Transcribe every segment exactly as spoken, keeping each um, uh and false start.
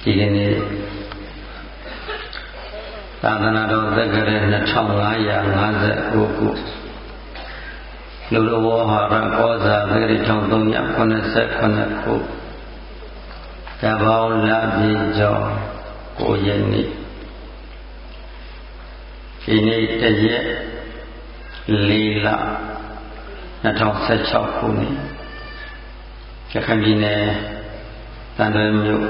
ဒီကနေ့သာသနာတော်သက်ကြတဲ့နှစ်ထောင်ငါးရာငါးสิบကိုခုလူတော်ဝဟာရကောဇာသတိထောင်သုံးရာခုနှစ်สิบခုတဘောင်းလပြည့်ကျော်ကိုရက်နေ့ဒီနေ့တရက်လေးလနှစ်ထောင်สิบหกခုနှစ်ရခိုင်ပြည်နယ်တန်တွဲမြို့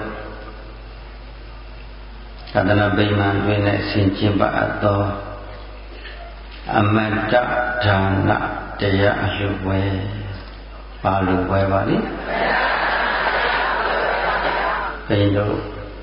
သာသနာ့ဗိမာန်တွင်နဲ့ဆင်ကျင်ပါအပ်သောအမတ္တဒါနတရားအလှဝဲပါလူဝဲပါလိဘယ်လို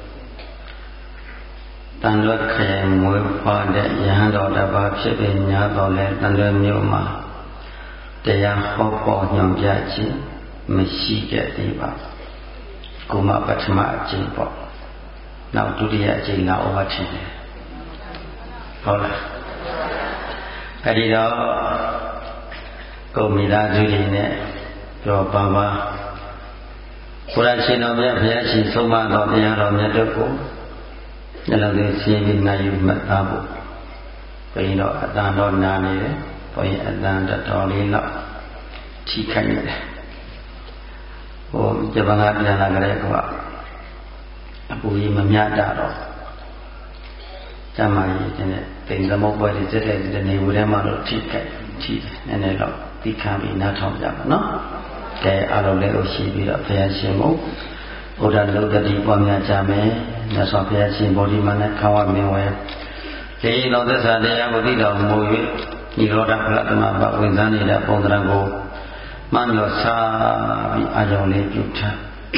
တန်လွတ်ခရိုင်မွေးဖွားတဲ့ယဟန်တော်တစ်ပါးဖြစ်ပြီးညာတော်လဲတန်လွတ်မြို့မှာတရားဟောပေါ်ညွှန်ပြခြင်းမရှိခဲ့သေးပါကိုမပထမအကျင့်ပေါ့နောက်ဒုတိယအကျင့်လာဩဝါထင်တယ်ဟုတ်လားအဲဒီတော့ကိုမိသားစုတွေနဲ့ပြောပါပါဘုရားရှင်တော်မြတ်ဘုရားရှင်ဆုံးမတော်တရားတော်မြတ်တို့ကိုညလုံးသွင်းရှင်းပြီးနိုင်ယူမှတ်သားဖို့ဘုရင်တော်အတန်တော်နာနေတယ်ဘုရင်အတန်တော်လေးတော့ထိခိုက်နေတယ်ဟိုဂျပန်ကပြန်လာကြတဲ့ကွာအပူကြီးမမြတ်တာတော့ကျမကြီးတဲ့တိမ်သမုတ်ပွဲတွေစက်တဲ့ဒီနေဦးထဲမှာတော့ထိခိုက်ထိနည်းနည်းတော့သိခံပြီးနားထောင်ကြပါနော်ကဲအားလုံးလည်းလို့ရှိပြီးတော့ဘုရားရှင်ကိုဘုရားလုတ္တိပွားများကြမယ်မြတ်စွာဘုရားရှင်ဗောဓိမနခဝမင်းဝဲဒီလောသစ္စာတရားကိုသိတော်မူ၍ဤရောဓဖလတမဘဝင်စားနေတဲ့ပုံသဏ္ဍာန်ကိုမှန်လို့စားပြီးအာရုံလေးပြုထား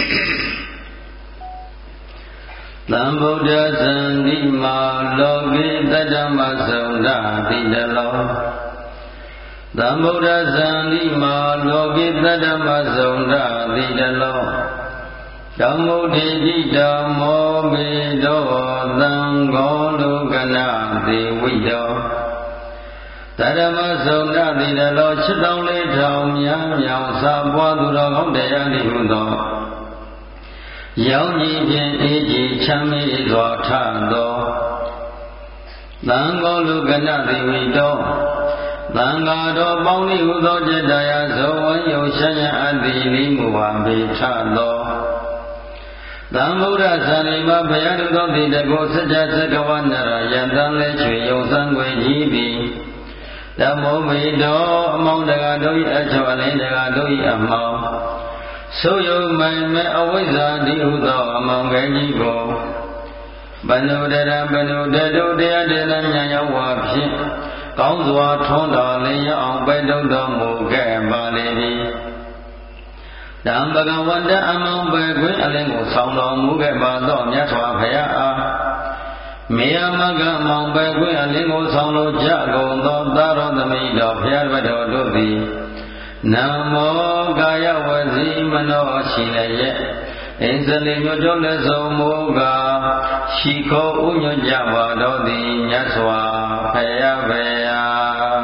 သံဗုဒ္ဓဇန္တိမာလောကိတတ္တမသုန္ဒတိတလောသံဗုဒ္ဓဇန္တိမာလောကိတတ္တမသုန္ဒတိတလောဓမ္မုဒိတိဓမ္မောမေတောသံဃောလုကနာသေဝိတောတတ္တမသုန္ဒတိတလောခြေတောင်းလေးထောင်များမြောင်စာပွားသူတော်ကောင်းတရားဤဟုသောရောင်ကြီးဖြင့်အေးကြီးချမ်းမြေ့စွာထသောသံဃောလုကနသေဝိတောသံဃာတော်ပေါင်း၏ဟုသောจิตတရားဇောဝံယုံရှမ်းရအပ်သည်လိမူဝံပေထသောသံဗုဒ္ဓဇာတိမဘုရားတို့သောတိတကောစัจ java သက္ကဝနရယံတံလဲချွေယုံစံွယ်ကြီးပြီးဓမ္မောမေတောအမောင်းတကာတို့၏အချောအလင်းတကာတို့၏အမောင်းဆိုယုံမိုင်မဲ့အဝိဇ္ဇာတိဟုသောအမောင်ငယ်ကြီးကိုဘန္နုတရဘန္နုတတုတရားတေနဉာဏ်ရောက်ဝါဖြင့်ကောင်းစွာထွန်းတော်လင်းရအောင်ပဲတုံတော်မူခဲ့ပါလေသည်တံပကဝတ္တအမောင်ပဲခွင့်အလင်းကိုဆောင်တော်မူခဲ့ပါသောမြတ်စွာဘုရားအားမေယမကမောင်ပဲခွင့်အလင်းကိုဆောင်လို့ကြကုန်သောသာရောသမိတော်ဘုရားဘတော်တို့သည်နမောကာယဝစီမနောရှိလည်းရဲ့အင်းစလိမြို့ကျော်လက်ဆုံးမူကားရှိခိုးဥညွတ်ကြပါတော်သည်မြတ်စွာဘုရားဘုရား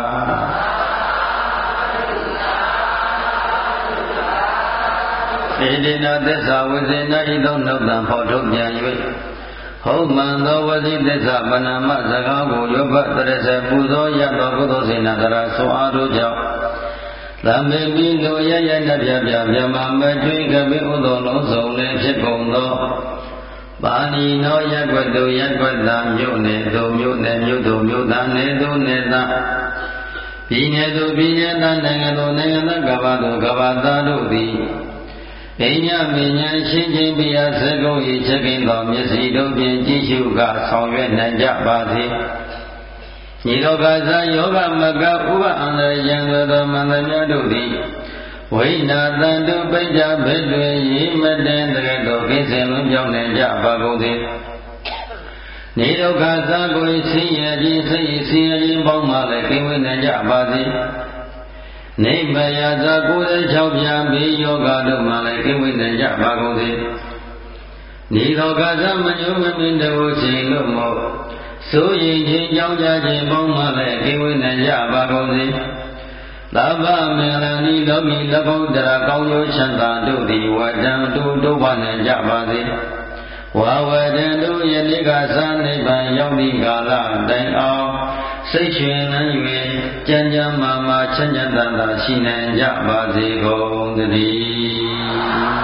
ဣတိနာသစ္စာဝိဇေနဤသို့နှုတ်တံဖော်ထုတ်ပြန်၍ဟုတ်မှန်သောဝစီသစ္စာပဏာမစကားကိုယောဘတရစေပူဇော်ရသောကုသိုလ်စေနာတရာဆွအားတို့ကြောင့်သံမေပိလိုရရနပြပြမြမမထွေးကပိဥသောလုံးစုံလည်းဖြစ်ကုန်သောပါဏိနောရက်ွက်သူရက်ွက်သာမြို့နယ်သူမြို့နယ်မြို့သူမြို့သားနယ်သူနယ်သားပြည်နယ်သူပြည်နယ်သားနိုင်ငံသူနိုင်ငံသားကဘာသူကဘာသားတို့သည်ပညာပညာရှင်းခြင်းပြရာစကုံ၏ချက်ခင်သောမျက်စိတို့ဖြင့်ကြည့်ရှုကဆောင်ရွက်နိုင်ကြပါစေညီတော်ကစားယောဂမကဥပအန္တရံသောမန္တများတို့သည်ဝိနာတန်တုပိဋ္ဌဘိတွေရေမတင်တကယ်တော့ကိစ္စလုံးကြောင်းနေကြပါကုန်စေနေဒုက္ခသာကိုဆင်းရဲခြင်းစိတ်ဆင်းရဲခြင်းပေါင်းမှလည်းကိဝေနိုင်ကြပါစေနေမယသာကိုယ်၆ပြားဘေးယောဂတို့မှလည်းကိဝေနိုင်ကြပါကုန်စေနေဒုက္ခသမညုမမင်းတို့ရှင်လို့မို့ဆိုရင်ချင်းကြောင်းကြခြင်းပေါင်းမှလည်းကိဝေနိုင်ကြပါကုန်စေသဗ္ဗမင်္ဂလာနိလောကီလဘုဒ္ဓရာကောင်းကျိုးချမ်းသာတို့သည်ဝတ္တံတုဒုက္ခနိုင်ကြပါစေဝဝါဝရံတို့ယနေ့ကသာနိဗ္ဗာန်ရောက်သည့်ကာလတိုင်အောင်စိတ်ရှင်နှံ၍ကြံကြံမာမာချမ်းချမ်းသာသာရှိနိုင်ကြပါစေကုန်သတည်း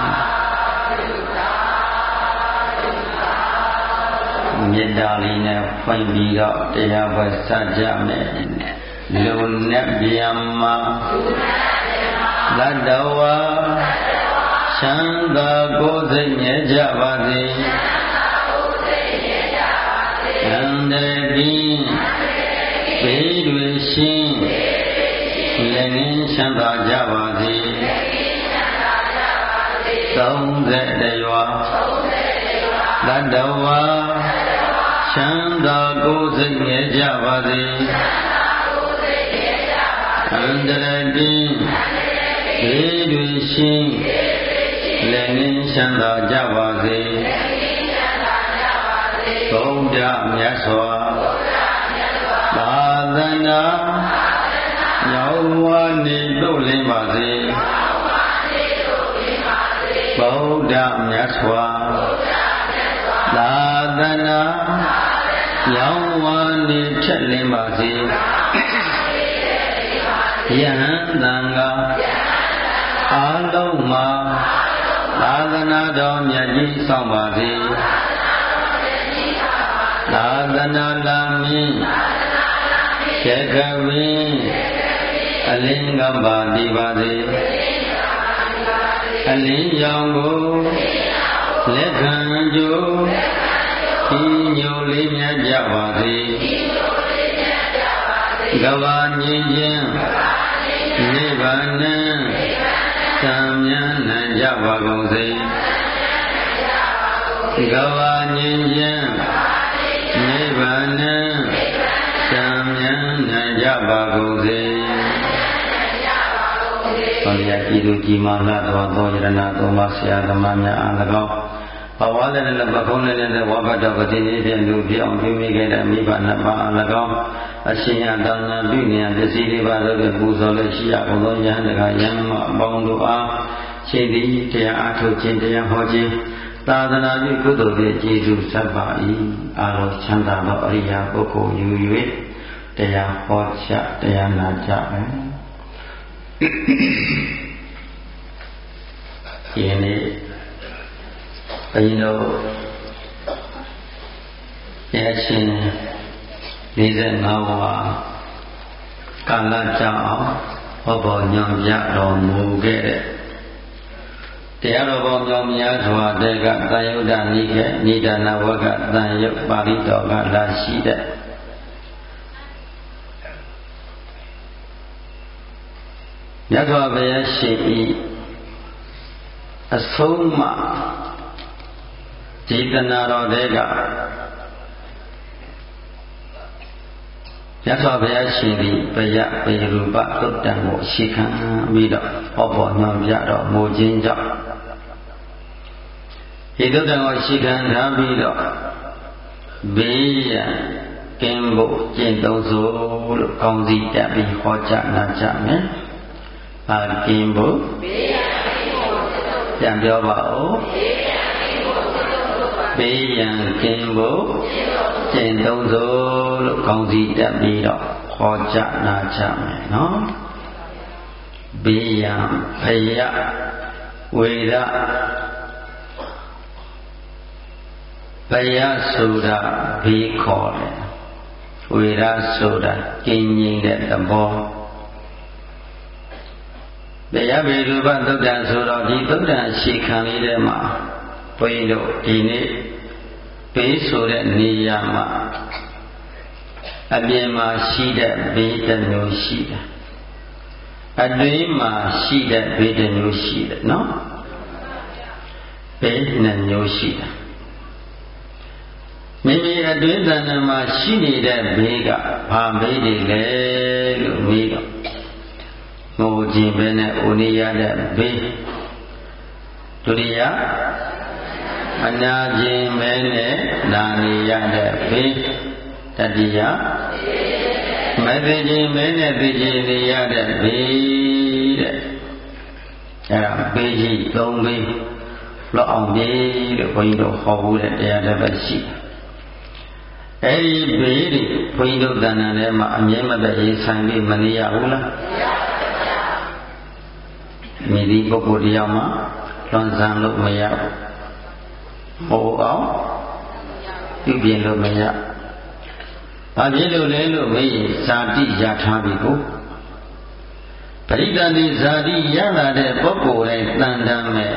မေတ္တာလေးနဲ့ဖွင့်ပြီးတော့တရားပွဲစကြမယ်လူနဲ့ဗျမ္မာသတ္တဝါချမ်းသာကိုယ်စိတ်မြဲကြပါစေအန္တရာယ်ဘေးတွေရှင်းလည်းငင်းချမ်းသာကြပါစေသုံးသက်တရွာသတ္တဝါချမ်းသာကိုယ်စိတ်မြဲကြပါစေအန္တရာယ်ဘေးတွေရှင်းလည်းငင်းချမ်းသာကြပါစေဘုရားမြတ်စွာသာသနာရောက်ဝါနေတို့လင်းပါစေဘုရားမြတ်စွာသာသနာရောက်ဝါနေထက်လင်းပါစေယဟန်တန်ဃာအာလုံးမှာသာသနာတော်မြတ်ကြီးဆောင်ပါစေသာသနာလာမင်းခေကဝင်းအလင်းကပါတိပါစေအလင်းရောင်ကိုလက်ခံကြိုးဒီညိုလေးမြတ်ကြပါစေကဘာငြိမ်းချင်းနိဗ္ဗာန်သံမြန်းနိုင်ကြပါကုန်စေကဘာငြိမ်းချင်းနိဗ္ဗာန်သံမြန်းနိုင်ကြပါကုန်စေဘုရားကြည်သူကြည်မာလာတော်သောယရဏသုံးပါးဆရာသမားများအား၎င်းဘဝလည်းလည်းပခုံးလည်းလည်းဝဘတ်တော်ပတိနေဖြင့်လူပြောင်းပြုမိခဲ့တဲ့မိဘနှစ်ပါးအား၎င်းအရှင်ရတနာပြုနေပစ္စည်းလေးပါးတို့ပူဇော်လည်းရှိရဘုသောယဟန်တကာယဟန်မအပေါင်းတို့အားခြေသည်တရားအားထုတ်ခြင်းတရားဟောခြင်းသာသနာပြုကုသိုလ်ဖြင့်ကျေးဇူးဆက်ပါ၏အာလောချမ်းသာသောအရိယာပုဂ္ဂိုလ်ယူ၍တရားဟောကြားတရားနာကြမယ်ဒီနေ့ဘုန်းကြီးတို့ရဲ့ရှင်၄၅ဝါကာလကြောင့်ဟောပေါ်ညွှန်ပြတော်မူခဲ့တဲ့တရားတော်ပေါင်းကြောင့်များစွာတဲ့ကသံယုဒ္ဓနိကေနိဒာနဝကသံယုတ်ပါဠိတော်ကလာရှိတဲ့မြတ်စွာဘုရားရှင်ဤအဆုံးအမဒီတဏှာတော်တဲ့ကမြတ်စွာဘုရားရှင်ဒီပယပေရူပသုတ်တံကိုရှိခံပြီးတော့ဟောပေါ်ညွှန်ပြတော်မူခြင်းကြောင့်ဒီသုတ်တံကိုရှိခံထားပြီးတော့ဘေးရန်ကင်းဖို့ကျင့်သုံးစို့လို့ကောင်းစီတက်ပြီးဟောကြားနာကြမယ်။အာကင်းဖို့ဘေးရန်ကင်းဖို့ပြန်ပြောပါဦးဘေးရန်ကင်းဖို့ကျင့်သုံးစို့လို့ကောင်းစီတက်ပြီးတော့ဟောကြားနာကြမယ်နော်ဘေးရန်ဖယဝေဒဘယဆိုတာဘေးခေါ်တယ်ဝေဒဆိုတာကျဉ်းငြိမ်တဲ့သဘောဘယဘေရူပသုတ်တံဆိုတော့ဒီသုတ်တံရှိခံလေးထဲမှာဘုန်းကြီးတို့ဒီနေ့ဘေးဆိုတဲ့နေရာမှာအပြင်မှာရှိတဲ့ဘေးတစ်မျိုးရှိတယ်အတွင်းမှာရှိတဲ့ဘေးတစ်မျိုးရှိတယ်နော်ဘေးနှစ်မျိုးရှိတယ်မိမိအတွင်းတဏ္ဍာမှာရှိနေတဲ့ဘေးကဘာဘေးတွေလဲလို့မေးတော့ငိုခြင်းပဲနဲ့ဥနိယတဲ့ဘေးဒုတိယအနာခြင်းပဲနဲ့နာနေရတဲ့ဘေးတတိယမသိခြင်းပဲနဲ့သိခြင်းနေရတဲ့ဘေးတဲ့အဲဒါဘေးကြီးသုံးဘေးလောအောင်ပြေလို့ဘုန်းကြီးတို့ဟောဘူးတဲ့တရားတစ်ပတ်ရှိအဲဒီဘေးတွေဘုန်းကြီးတို့တဏ္ဍာထဲမှာအမြဲမပြတ်ရေးဆိုင်ပြီးမနေရဘူးလားမည်ဒီပုဂ္ဂိုလ်တရားမှာလွန်ဆန်လို့မရဘူးဟိုအောင်ပြုပြင်လို့မရဘာဖြစ်လို့လဲလို့မေးရင်ဇာတိရထားပြီကိုပရိသန္တိဇာတိရလာတဲ့ပုဂ္ဂိုလ်တိုင်းတန်တမ်းမဲ့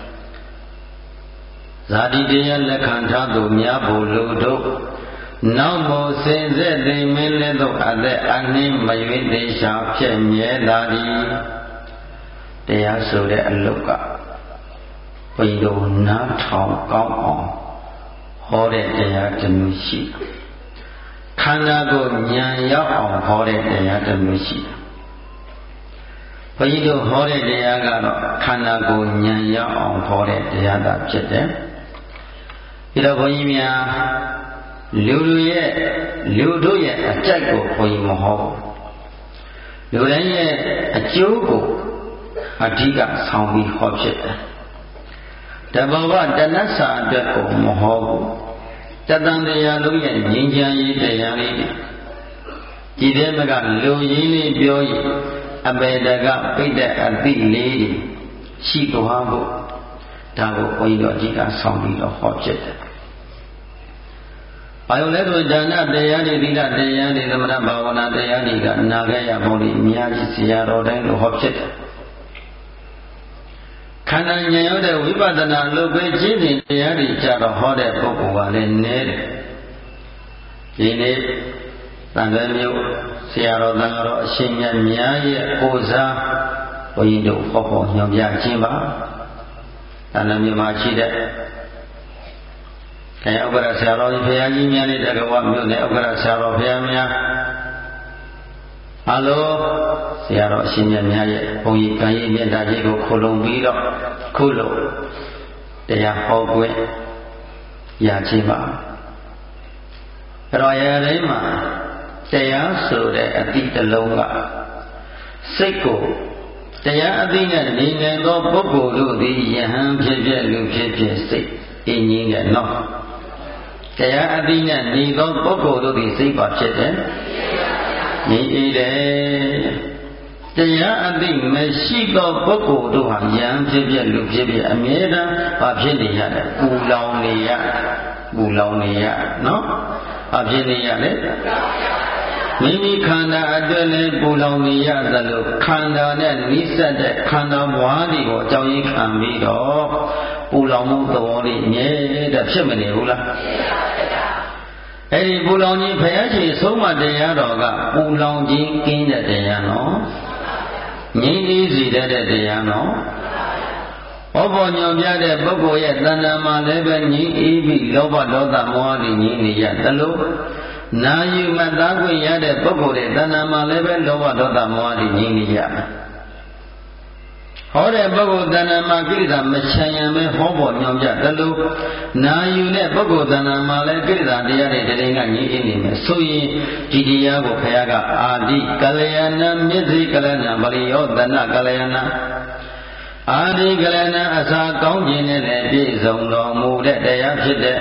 ဇာတိတရားလက်ခံထားသူများဖို့လို့တို့နောက်မို့စင်ဆက်သိမင်းလည်းတို့အသက်အနှင်းမရွေးသေးရှာဖြစ်မြဲလာသည်တရားဆိုတဲ့အလုတ်ကဘုန်းကြီးတို့နားထောင်ကောင်းအောင်ဟောတဲ့တရားတစ်မျိုးရှိခန္ဓာကိုဉာဏ်ရောက်အောင်ဟောတဲ့တရားတစ်မျိုးရှိဘုန်းကြီးတို့ဟောတဲ့တရားကတော့ခန္ဓာကိုဉာဏ်ရောက်အောင်ဟောတဲ့တရားသာဖြစ်တယ်ဒီတော့ဘုန်းကြီးများလူလူရဲ့လူတို့ရဲ့အကြိုက်ကိုဘုန်းကြီးမဟောဘူးလူတိုင်းရဲ့အကျိုးကိုအဓိကဆောင်ပြီးဟောဖြစ်တယ်တဘောဘတဏ္ဍစာအတွက်ကိုမဟောဘူးတတန်တရားလုံးရဲ့ငြိမ်းချမ်းရေးတရားလေးဒီထဲမှာကလူရင်းလေးပြောရင်အပေတကပိဋကအတိလေးတွေရှိသွားဖို့ဒါကိုဘုန်းကြီးတို့အဓိကဆောင်ပြီးတော့ဟောဖြစ်တယ်ဘာလို့လဲဆိုဒါနတရားတွေသီလတရားတွေသမထဘာဝနာတရားတွေကနာခဲ့ရဖို့ဒီအများကြီးဆရာတော်တိုင်းလို့ဟောဖြစ်တယ်ခန္ဓာဉာဏ်ရောက်တဲ့ဝိပဿနာလုပ်ပေးခြင်းတွေတရားတွေကြတော့ဟောတဲ့ပုဂ္ဂိုလ်ကလည်းနည်းတယ်ဒီနေ့တန်ခါမျိုးဆရာတော်တန်ခါတော်အရှင်မြတ်များရဲ့ကိုယ်စားဘုန်းကြီးတို့ဟောဖို့ညွှန်ပြခြင်းပါတန်ခါမျိုးမှာရှိတဲ့အဲဥပ္ပရဆရာတော်ကြီးဘုရားကြီးများနဲ့တက္ကဝမြို့နယ်ဥပ္ပရဆရာတော်ဘုရားများအလိုဆရာတော်အရှင်မြတ်များရဲ့ဘုန်းကြီးကံရည်မြတ်တာကြီးကိုခုလုံပြီးတော့ခုလုံတရားဟောခွင့်ရခြင်းပါအဲ့တော့ရတိုင်းမှာတရားဆိုတဲ့အတိတလုံးကစိတ်ကိုတရားအသိနဲ့နေငယ်သောပုဂ္ဂိုလ်တို့သည်ယဟန်ဖြစ်ဖြစ်လူဖြစ်ဖြစ်စိတ်အင်းကြီးတဲ့နော်တရားအသိနဲ့နေသောပုဂ္ဂိုလ်တို့သည်စိတ်ပါဖြစ်တယ်ညီအေးတယ်တရားအသိမရှိသောပုဂ္ဂိုလ်တို့ဟာယံဖြစ်ဖြစ်လူဖြစ်ဖြစ်အမြဲတမ်းဘာဖြစ်နေရတယ်ပူလောင်နေရပူလောင်နေရနော်ဘာဖြစ်နေရလဲမိမိခန္ဓာအတွက်လည်းပူလောင်နေရသလိုခန္ဓာနဲ့နိစ္စတဲ့ခန္ဓာဘွားတွေကိုအကြောင်းရင်းခံပြီးတော့ပူလောင်မှုသဘောလေးအမြဲတမ်းဖြစ်မနေဘူးလားအဲဒီပူလောင်ခြင်းဘုရားရှင်ဆုံးမတရားတော်ကပူလောင်ခြင်းကင်းတဲ့တရားနော်ငြိမ်းအေးစေတဲ့တရားနော်ဟောပေါ်ညွန်ပြတဲ့ပုဂ္ဂိုလ်ရဲ့တဏ္ဍာမှာလည်းပဲငြိမ်းအေးပြီးလောဘဒေါသမောဟတွေငြိမ်းနေရသလိုနာယူမသားခွင့်ရတဲ့ပုဂ္ဂိုလ်ရဲ့တဏ္ဍာမှာလည်းပဲလောဘဒေါသမောဟတွေငြိမ်းနေရဟောတဲ့ပုဂ္ဂိုလ်တဏ္ဍာမှာကိလေသာမချမ်းရံပဲဟောပေါ်ညွန်ပြသလိုနာယူတဲ့ပုဂ္ဂိုလ်တဏ္ဍာမှာလည်းကိလေသာတရားတွေတည်းကငြိမ်းအေးနေမယ်ဆိုရင်ဒီတရားကိုဘုရားကအာတိကလျာဏမြစ်စိကလဏဗလိယောတဏကလျာဏအာတိကလဏအစာကောင်းခြင်းနဲ့လည်းပြည့်စုံတော်မူတဲ့တရားဖြစ်တဲ့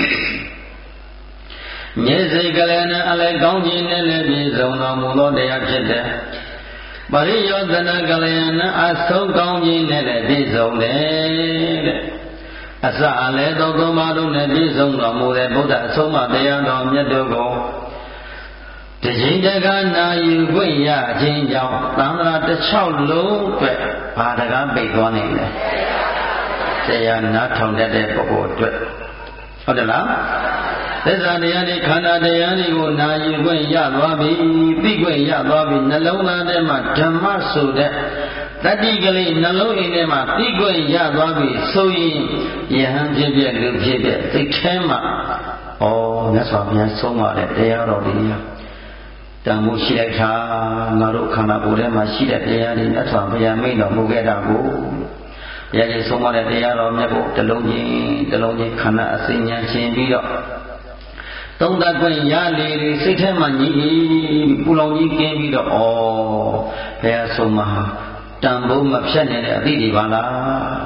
မြစ်စိကလဏအလည်းကောင်းခြင်းနဲ့လည်းပြည့်စုံတော်မူသောတရားဖြစ်တဲ့ပရိယောတနာကလျာဏအဆုံးကောင်းခြင်းနဲ့လည်းပြည့်စုံတယ်တဲ့အစအလည်းသောသုံးပါးလုံးနဲ့ပြည့်စုံတော်မူတဲ့ဗုဒ္ဓအဆုံးအမတရားတော်မြတ်တို့ကိုတခြင်းတကနာယူခွင့်ရခြင်းကြောင့်သံဃာတစ်ချောက်လုံးအတွက်ဘာတကားပိတ်သွားနိုင်လဲတရားနားထောင်တတ်တဲ့ပုဂ္ဂိုလ်အတွက်ဟုတ်တယ်လားသစ္စာတရားတွေခန္ဓာတရားတွေကိုနာယူခွင့်ရသွားပြီသိခွင့်ရသွားပြီနှလုံးသားထဲမှာဓမ္မဆိုတဲ့တတိကလေးနှလုံးအိမ်ထဲမှာသိခွင့်ရသွားပြီဆိုရင်ယဟန်ဖြစ်ဖြစ်လူဖြစ်ဖြစ်သိထဲမှာဩမြတ်စွာဘုရားဆုံးမတဲ့တရားတော်တွေတန်ဖို့ရှိလိုက်တာငါတို့ခန္ဓာကိုယ်ထဲမှာရှိတဲ့တရားတွေမြတ်စွာဘုရားမိန့်တော်မူခဲ့တာကိုဘုရားကြီးဆုံးမတဲ့တရားတော်မြတ်ကိုတလုံးချင်းတလုံးချင်းခန္ဓာအစဉ်ဉာဏ်ရှင်ပြီးတော့သုံးသပ်ခွင့်ရလေစိတ်ထဲမှာညီပူလောင်ကြီးကင်းပြီးတော့ဩဘုရားဆုံးမတန်ဖို့မဖြတ်နေတဲ့အသည့်တွေပါလား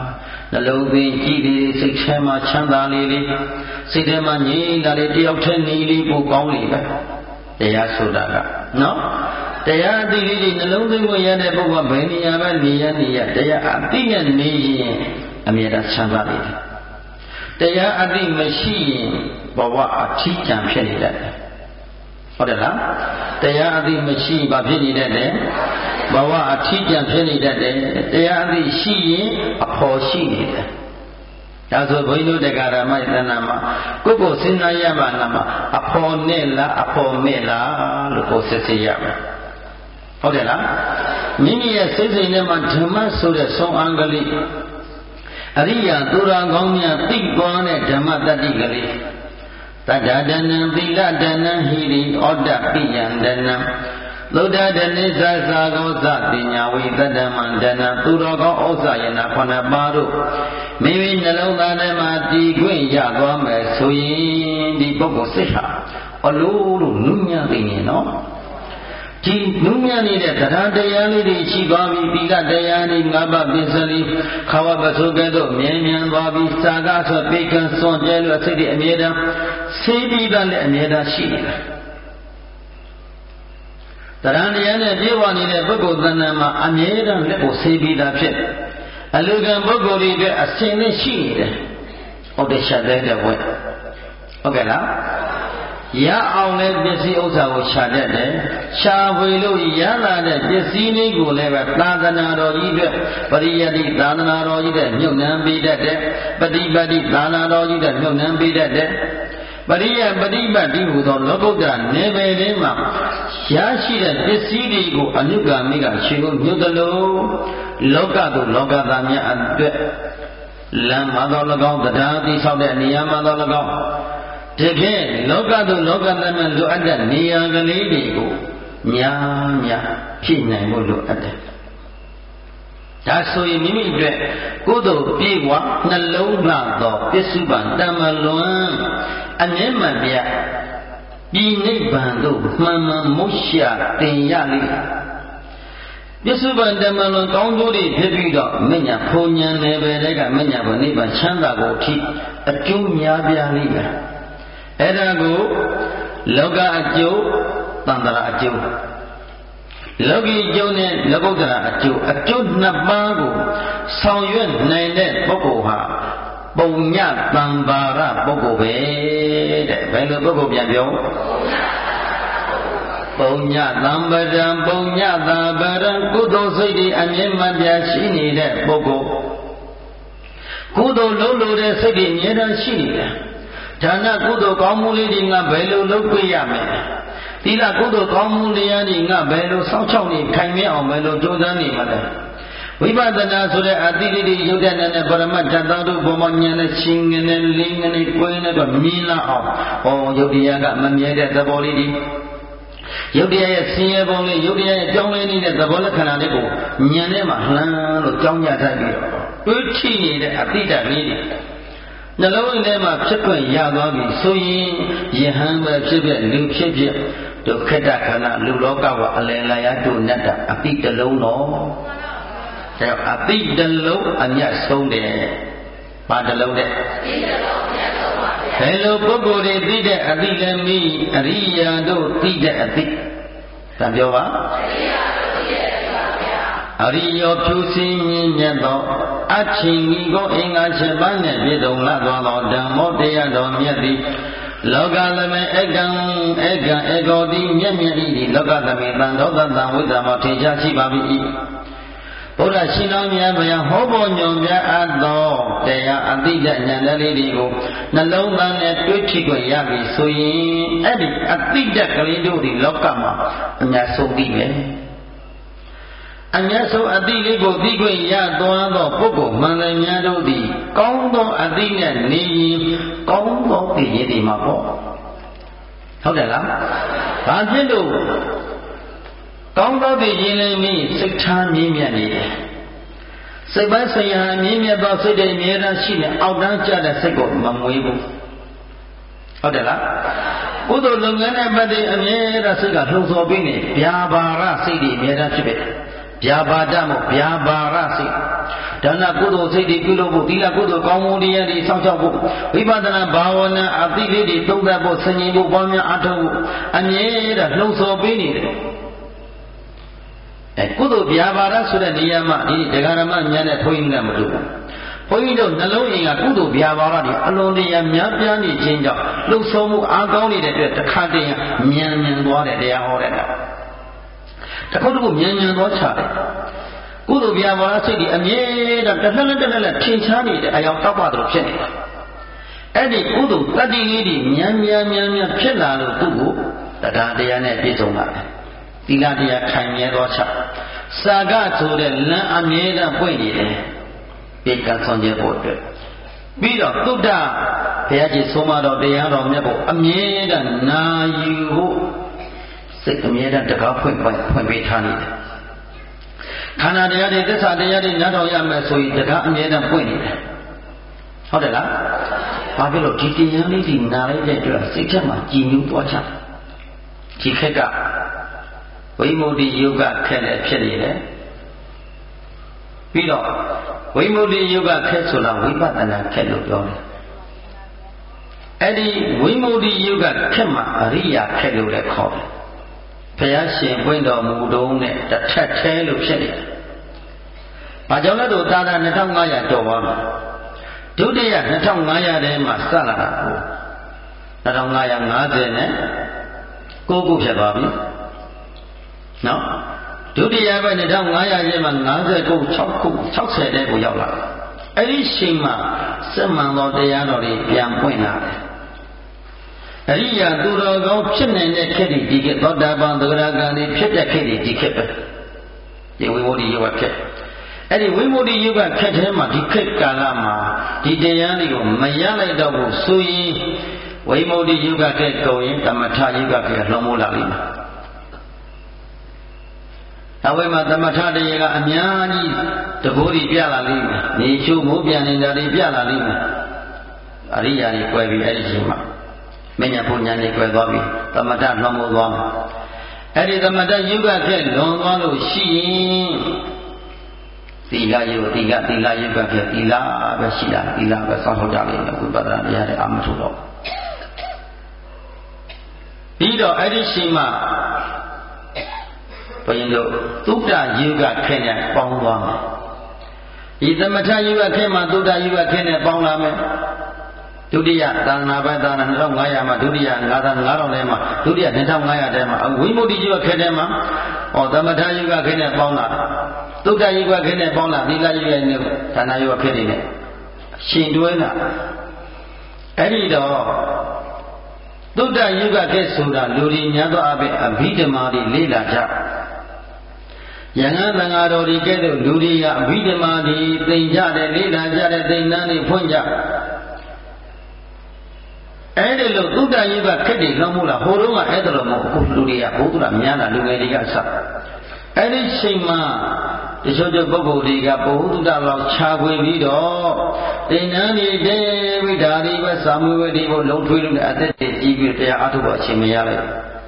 နှလုံးသွင်းကြည်လေးစိတ်ထဲမှာချမ်းသာလေးလေးစိတ်ထဲမှာငြိမ်လာလေးတယောက်တည်းနေလေးပိုကောင်းလေးပဲတရားဆိုတာကနော်တရားအသိလေးတွေနှလုံးသွင်းကိုရတဲ့ပုဂ္ဂိုလ်ကဘယ်နေရာပဲနေရနေရတရားအသိနဲ့နေရင်အမြဲတမ်းချမ်းသာလေးတရားအသိမရှိရင်ဘဝအထီးကျန်ဖြစ်နေတတ်တယ်ဟုတ်တယ်လားတရားအသိမရှိဘာဖြစ်နေတတ်တယ်ဘဝအထီးကျန်ဖြစ်နေတတ်တယ်တရားအသိရှိရင်အဖို့ရှိနေတယ်ဒါဆိုဘုန်းကြီးတို့တရားဓမ္မယတနာမှာကိုယ့်ကိုစဉ်းစားရပါလားမှာအဖို့နဲ့လားအဖို့မဲ့လားလို့ကိုယ်စစ်စစ်ရမယ်ဟုတ်တယ်လားမိမိရဲ့စိတ်စိတ်ထဲမှာဓမ္မဆိုတဲ့ဆုံးအံကလေးအရိယာသူတော်ကောင်းများသိသွားတဲ့ဓမ္မတတ္တိကလေးတတ္တဒနံသီလဒနံဟိရိဩတ္တပိယံဒနံသုဒ္ဓဒနိသသာကောသပညာဝိတတ္တမံဒနံသူတော်ကောင်းဥစ္စာယနာခုနှစ်ပါးတို့မိမိနှလုံးသားထဲမှာတည်ခွင့်ရသွားမယ်ဆိုရင်ဒီပုဂ္ဂိုလ်စိတ်ဟာအလိုလိုနုညံ့သိနေနော်ဒီနုညံ့နေတဲ့တရားတရားလေးတွေရှိသွားပြီသီလတရားလေးငါးပါးပစ္စည်းခါဝပသုကဲ့သို့မြဲမြံသွားပြီစာကဆိုပိကံစွန့်ကြဲလို့စိတ်တွေအမြဲတမ်းဆေးပြီးသားလည်းအမြဲတမ်းရှိနေတာတရားတရားနဲ့ပြေဝနေတဲ့ပုဂ္ဂိုလ်သဏ္ဍာန်မှာအမြဲတမ်းလက်ကိုဆေးပြီးသားဖြစ်အလူကံပုဂ္ဂိုလ်တွေအတွက်အစဉ်နဲ့ရှိနေတယ်ဟုတ်တယ်ရှာတဲ့တဲ့ဝဲဟုတ်ကဲ့လားရအောင်လည်းပစ္စည်းဥစ္စာကိုရှာတတ်တယ်ရှာဖွေလို့ရလာတဲ့ပစ္စည်းလေးကိုလည်းပဲသာသနာတော်ကြီးအတွက်ပရိယတိသာသနာတော်ကြီးတဲ့မြုပ်နှံပေးတတ်တယ်ပฏิပတ်တိသာသနာတော်ကြီးတဲ့မြုပ်နှံပေးတတ်တယ်ပရိယပฏิပတ်တိဟူသောလောကုတ္တရာနေပယ်လေးမှာရရှိတဲ့ပစ္စည်းတွေကိုအနုဂါမိကခြေကိုမြုပ်သလိုလောကသို့လောကသားများအတွက်လမ်းမှာသော၎င်းတရားသိဆောက်တဲ့နေရာမှာသော၎င်းတကယ်လောကသို့လောကသားများလိုအပ်တဲ့နေရာကလေးတွေကိုများများဖြည့်နိုင်ဖို့လိုအပ်တယ်ဒါဆိုရင်မိမိအတွက်ကိုယ်တို့ပြေဝနှလုံးသားသောပစ္စုပန်တမလွန်အမြဲမှန်ပြပြည်နိဗ္ဗာန်သို့မှန်မှန်မုတ်ရှာတင်ရလိမ့်ပစ္စုပန်တမလွန်ကောင်းကျိုးတွေဖြစ်ပြီးတော့မညာဖုန်ညာနယ်ပယ်တွေကမညာဘုနိဗ္ဗာန်ချမ်းသာကိုအထိအကျိုးများပြားလိမ့်မယ်အဲ့ဒါကိုလောကအကျိုးသံဃာအကျိုးလောကီအကျိုးနဲ့လောကုတ္တရာအကျိုးအကျိုးနှစ်ပါးကိုဆောင်ရွက်နိုင်တဲ့ပုဂ္ဂိုလ်ဟာပုံညတံပါရပုဂ္ဂိုလ်ပဲတဲ့ဘယ်လိုပုဂ္ဂိုလ်ပြန်ပြောပုံညတံပရံပုံညတာပရံကုသိုလ်စိတ်တွေအမြဲမှပြရှိနေတဲ့ပုဂ္ဂိုလ်ကုသိုလ်လုံးလို့တဲ့စိတ်တွေအမြဲတမ်းရှိနေတယ်ဒါနကုသိုလ်ကောင်းမှုလေးတွေကဘယ်လိုလုပ်ပြရမလဲသီလကုသိုလ်ကောင်းမှုတရားတွေကဘယ်လိုစောင့်ရှောက်နေခိုင်မြဲအောင်ဘယ်လိုကြိုးစားနေမလဲဝိပဿနာဆိုတဲ့အတိလေးတွေရုပ်တဏ္ဍနဲ့ပရမတ္တတော်တို့ဘုံမဉာဏ်နဲ့ချင်းငနဲ့လင်းငနဲ့ကွင်းနဲ့တော့မြင်လာအောင်ဟောယုတ်တရားကမမြဲတဲ့သဘောလေးတွေယုတ်တရားရဲ့ဆင်းရဲပုံလေးယုတ်တရားရဲ့ကြောင်းလဲနေတဲ့သဘောလက္ခဏာလေးကိုဉာဏ်နဲ့မှလှမ်းလို့ကြောင်းကြတတ်ပြီးတွေးထိနေတဲ့အတိတ်လေးတွေနှလုံးထဲမှာဖြစ်ခွင့်ရသွားပြီဆိုရင်ယဟန်ပဲဖြစ်ဖြစ်လူဖြစ်ဖြစ်ဒုက္ခတခဏလူလောကဝအလယ်လာရတို့နဲ့တာအတိတလုံးတော့ဒါအတိတလုံးအမြတ်ဆုံးတယ်ဘာတလုံးတဲ့ဘယ်လိုပုဂ္ဂိုလ်တွေသိတဲ့အတိလည်းမိအရိယာတို့သိတဲ့အတိဒါပြောပါအရိယောဖြူစင်းမြင့်မြတ်သောအချင်းကြီးကိုအင်္ဂါချက်ပန်းနဲ့ပြည့်စုံလာသောဓမ္မောတရားတော်မြတ်သည်လောကသမေအကံအကံအကောတိမြတ်မြတ်ဤလောကသမေတန်သောတံဝိတ္တမောထေချာရှိပါ၏ဘုရားရှင်တော်မြတ်ဗျာဟောပေါ်ညွန်ပြအပ်သောတရားအတိတ်ဉာဏ်လေးတွေကိုနှလုံးသားနဲ့တွေးထိခွင့်ရပြီဆိုရင်အဲ့ဒီအတိတ်ကလေးတို့ဒီလောကမှာအများဆုံးသိပဲအမြတ်ဆုံးအတိလေးကိုသိခွင့်ရသွားသောပုဂ္ဂိုလ်မှန်တယ်များတို့သည်ကောင်းသောအတိနဲ့နေရင်ကောင်းသောသိရည်ဒီမှာပေါ့ဟုတ်တယ်လားဘာဖြစ်လို့ကောင်းသောသိရင်လည်းမိစိတ်ထားမြင့်မြတ်နေတယ်စိတ်ပိုင်းဆိုင်ရာမြင့်မြတ်သောစိတ်တွေအမြဲတမ်းရှိနေအောက်တန်းကျတဲ့စိတ်ကိုမမွေးဘူးဟုတ်တယ်လားကုသိုလ်လုပ်ငန်းနဲ့ပတ်သက်အမြဲတမ်းစိတ်ကလှုံ့ဆော်ပြီးနေဗျာပါရစိတ်တွေအမြဲတမ်းဖြစ်ဖြစ်ဗျာပါဒမို့ဗျာပါရစိတ်ဒါနကုသိုလ်စိတ်တွေပြုလုပ်ဖို့သီလကုသိုလ်ကောင်းမှုတရားတွေစောင့်ရှောက်ဖို့ဝိပဿနာဘာဝနာအသိလေးတွေသုံးသပ်ဖို့ဆင်ခြင်ဖို့ပေါင်းများအထောက်ဖို့အမြဲတမ်းလှုံ့ဆော်ပေးနေတယ်အဲကုသိုလ်ဗျာပါဒဆိုတဲ့နေရာမှာဒီဒကာရမများနဲ့ဘုန်းကြီးကမတူဘူးဘုန်းကြီးတို့နှလုံးအိမ်ကကုသိုလ်ဗျာပါဒတွေအလွန်တရာများပြားနေခြင်းကြောင့်လှုပ်ဆော်မှုအားကောင်းနေတဲ့အတွက်တစ်ခါတည်းမြန်မြန်သွားတယ်တရားဟောတဲ့အခါတစ်ခုတစ်ခုမြန်မြန်သွားချတယ်ကုသိုလ်ဗျာပါဒစိတ်ဒီအမြဲတမ်းတစ်နှစ်တစ်နှစ်ထင်ရှားနေတဲ့အယောင်တောက်ပါတို့ဖြစ်နေတာအဲ့ဒီကုသိုလ်တတ္တိလေးတွေမြန်မြန်မြန်မြန်ဖြစ်လာလို့သူ့ကိုတရားတရားနဲ့ပြည့်စုံလာတယ်သီလတရားခိုင်မြဲသွားချစာကဆိုတဲ့လမ်းအမြဲတမ်းပွင့်နေတယ်ပြေကဆုံးကျဖို့အတွက်ပြီးတော့သုဒ္ဓဘုရားကြီးဆုံးမတော်တရားတော်မြတ်ကိုအမြဲတမ်းနာယူဖို့စိတ်အမြဲတမ်းတကားဖွင့်ဖွင့်ဖွင့်ပေးထားနေတယ်ခန္ဓာတရားတွေသစ္စာတရားတွေနားထောင်ရမယ်ဆိုရင်တကားအမြဲတမ်းပွင့်နေတယ်ဟုတ်တယ်လားဘာဖြစ်လို့ဒီတရားလေးဒီနာလိုက်တဲ့အတွက်စိတ်ထဲမှာကြည်ညိုသွားချဒီခက်ကဝိမု ക്തി ယုတ်ကခက်လည်းဖြစ်နေတယ်ပြီးတော့ဝိမု ക്തി ယုတ်ကခက်ဆိုတာဝိပဿနာခက်လို့ပြောတယ်အဲ့ဒီဝိမု ക്തി ယုတ်ကခက်မှာအရိယာခက်လို့လည်းခေါ်တယ်ဘုရားရှင်ပွင့်တော်မူတုံးနဲ့တစ်ထက်သေးလို့ဖြစ်နေတယ်ဘာကြောင့်လဲဆိုသာသနာနှစ်ထောင်ငါးရာတော်ပါမှာဒုတိယနှစ်ထောင်ငါးရာထဲမှာစလာတာကိုနှစ်ထောင်ငါးရာငါးဆယ်နဲ့ကိုးခုဖြစ်သွားပြီနော်ဒုတိယဘက်နှစ်ထောင်ငါးရာကျင်းမှာငါးဆယ်ခု၆ခု၆၀တဲ့ကိုရောက်လာတယ်အဲ့ဒီချိန်မှာစက်မှန်သောတရားတော်တွေပြန်ပွင့်လာတယ်အရိယာသူတော်ကောင်းဖြစ်နိုင်တဲ့ခေတ်ဒီခေတ်သောတာပန်သဂရကံတွေဖြစ်တဲ့ခေတ်ဒီခေတ်ပဲဒီဝိမု ക്തി ယုတ်ကဖြစ်အဲ့ဒီဝိမု ക്തി ယုတ်ကခက်ထဲမှာဒီခေတ်ကာလမှာဒီတရားတွေကိုမရလိုက်တော့ဘူးဆိုရင်ဝိမု ക്തി ယုတ်ကခက်ကုန်ရင်သမထယုတ်ကခက်လွန်မိုးလာလိမ့်မယ်အဝိမှာသမထတရားကအများကြီးတကိုးတွေပြလာလိမ့်မယ်နေချိုးမိုးပြန်နေတာတွေပြလာလိမ့်မယ်အရိယာတွေ꿰ပြီးအဲ့ဒီချိန်မှာမညာဘုံညာတွေ꿰သွားပြီးသမထလွန်မိုးသွားမယ်အဲ့ဒီသမထယုတ်ကခက်လွန်သွားလို့ရှိရင်သီလယုတ်သီလသီလယုတ်ကခက်သီလပဲရှိတာသီလပဲစောင့်ထုတ်ကြလိမ့်မယ်ဝိပဿနာတရားတွေအာမထုတ်တော့ပြီးတော့အဲ့ဒီချိန်မှာဘုရင်တို့သုဒ္ဓယုကခဲနဲ့ပေါင်းသွားမယ်ဒီသမထယုကခဲမှာသုဒ္ဓယုကခဲနဲ့ပေါင်းလာမယ်ဒုတိယသာသနာ့ဘသာနာနှစ်ထောင်ငါးရာမှာဒုတိယငါးထောင်ငါးထောင်ထဲမှာဒုတိယနှစ်ထောင်ငါးရာထဲမှာဝိမု ക്തി ယုကခဲထဲမှာဟောသမထယုကခဲနဲ့ပေါင်းလာသုဒ္ဓယုကခဲနဲ့ပေါင်းလာသီလယုကနဲ့ဒါနယုကခဲတွေနဲ့ရှင်တွဲလာအဲ့ဒီတော့သုဒ္ဓယုကခဲဆိုတာလူတွေများသောအဖြစ်အဘိဓမ္မာတွေလေ့လာကြယဟန်သံဃာတော်တွေကဲ့သို့လူတွေကအဘိဓမ္မာတွေသိကြတယ်လေ့လာကြတယ်သိနှမ်းတွေဖွင့်ကြအဲ့ဒီလိုသုဒ္ဓယုကခက်တွေလွန်မှုလားဟိုတုန်းကအဲ့ဒါလိုမဟုတ်အခုလူတွေကဘုသူရများတာလူငယ်တွေကစအဲ့ဒီချိန်မှာတချို့ကျပုဂ္ဂိုလ်တွေကဘုသူတလောက်ခြာခွေပြီးတော့သိနှမ်းတွေတဲဝိဓာရီပဲသာမွေဝတိကိုလုံထွေးလို့အသက်ကြီးပြီးတရားအထုပ်အချိန်မရလိုက်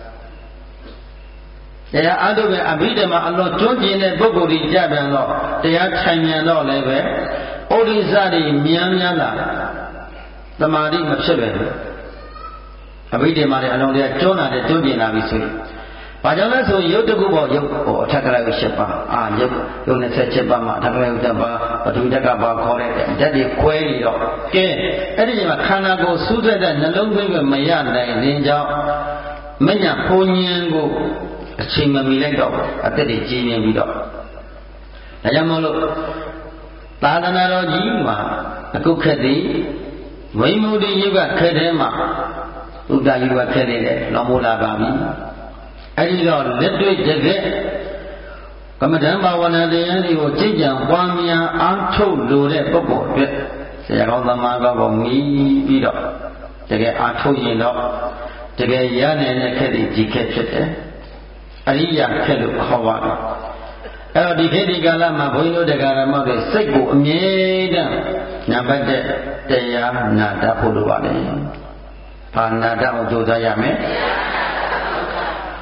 တရားအထုပ်ပဲအဘိဓမ္မာအလွန်ကျွမ်းကျင်တဲ့ပုဂ္ဂိုလ်တွေကြပြန်တော့တရားထိုင်မြန်တော့လည်းပဲဩဒိသတွေမြန်မြန်လာသမာဓိမဖြစ်ပဲအဘိဓမ္မာတွေအလုံးတရားကျွမ်းလာတဲ့ကျွမ်းကျင်လာပြီဆိုရင်ဘာကြောင့်လဲဆိုရုပ်တစ်ခုပေါ့ရုပ်ဟိုအထက်ကလေးကိုရှင်းပါအာရုပ်ရုပ်၂၈ပါးမှာအထက်ကလေးကိုတက်ပါပထဝီတက်ကပါခေါ်တဲ့ဓာတ်တွေခွဲပြီးတော့ကဲအဲ့ဒီချိန်မှာခန္ဓာကိုယ်စူးတဲ့တဲ့နှလုံးသွင်းမရနိုင်တဲ့ကြောင့်မညာဘုံဉဏ်ကိုအချိန်မမီလိုက်တော့အသက်တွေကြီးမြင်ပြီးတော့ဒါကြောင့်မို့လို့သာသနာတော်ကြီးမှာအခုခက်သည်ဝိမု ക്തി ယုကခက်တဲ့မှာသုဒ္ဓယုကခက်နေတယ်လောမိုးလာပါပြီအဲ့ဒီတော့လက်တွေ့တကယ်ကမ္မဋ္ဌာန်းဘာဝနာတရားတွေကိုကြည်ကြံပွားများအားထုတ်လို့တဲ့ပုဂ္ဂိုလ်အတွက်ဆရာကောင်းသမားကောင်းကိုမြည်ပြီးတော့တကယ်အားထုတ်ရင်တော့တကယ်ရနိုင်တဲ့ခက်တွေဒီခက်ဖြစ်တယ်အရိယာခက်လို့ခေါ်ပါတယ်အဲ့တော့ဒီခေတ်ဒီကာလမှာဘုန်းကြီးတို့တရားဓမ္မတွေစိတ်ကိုအမြဲတမ်းနာပတ်တဲ့တရားနာတတ်ဖို့လိုပါလေ။ဘာနာတတ်အောင်ကြိုးစားရမလဲ။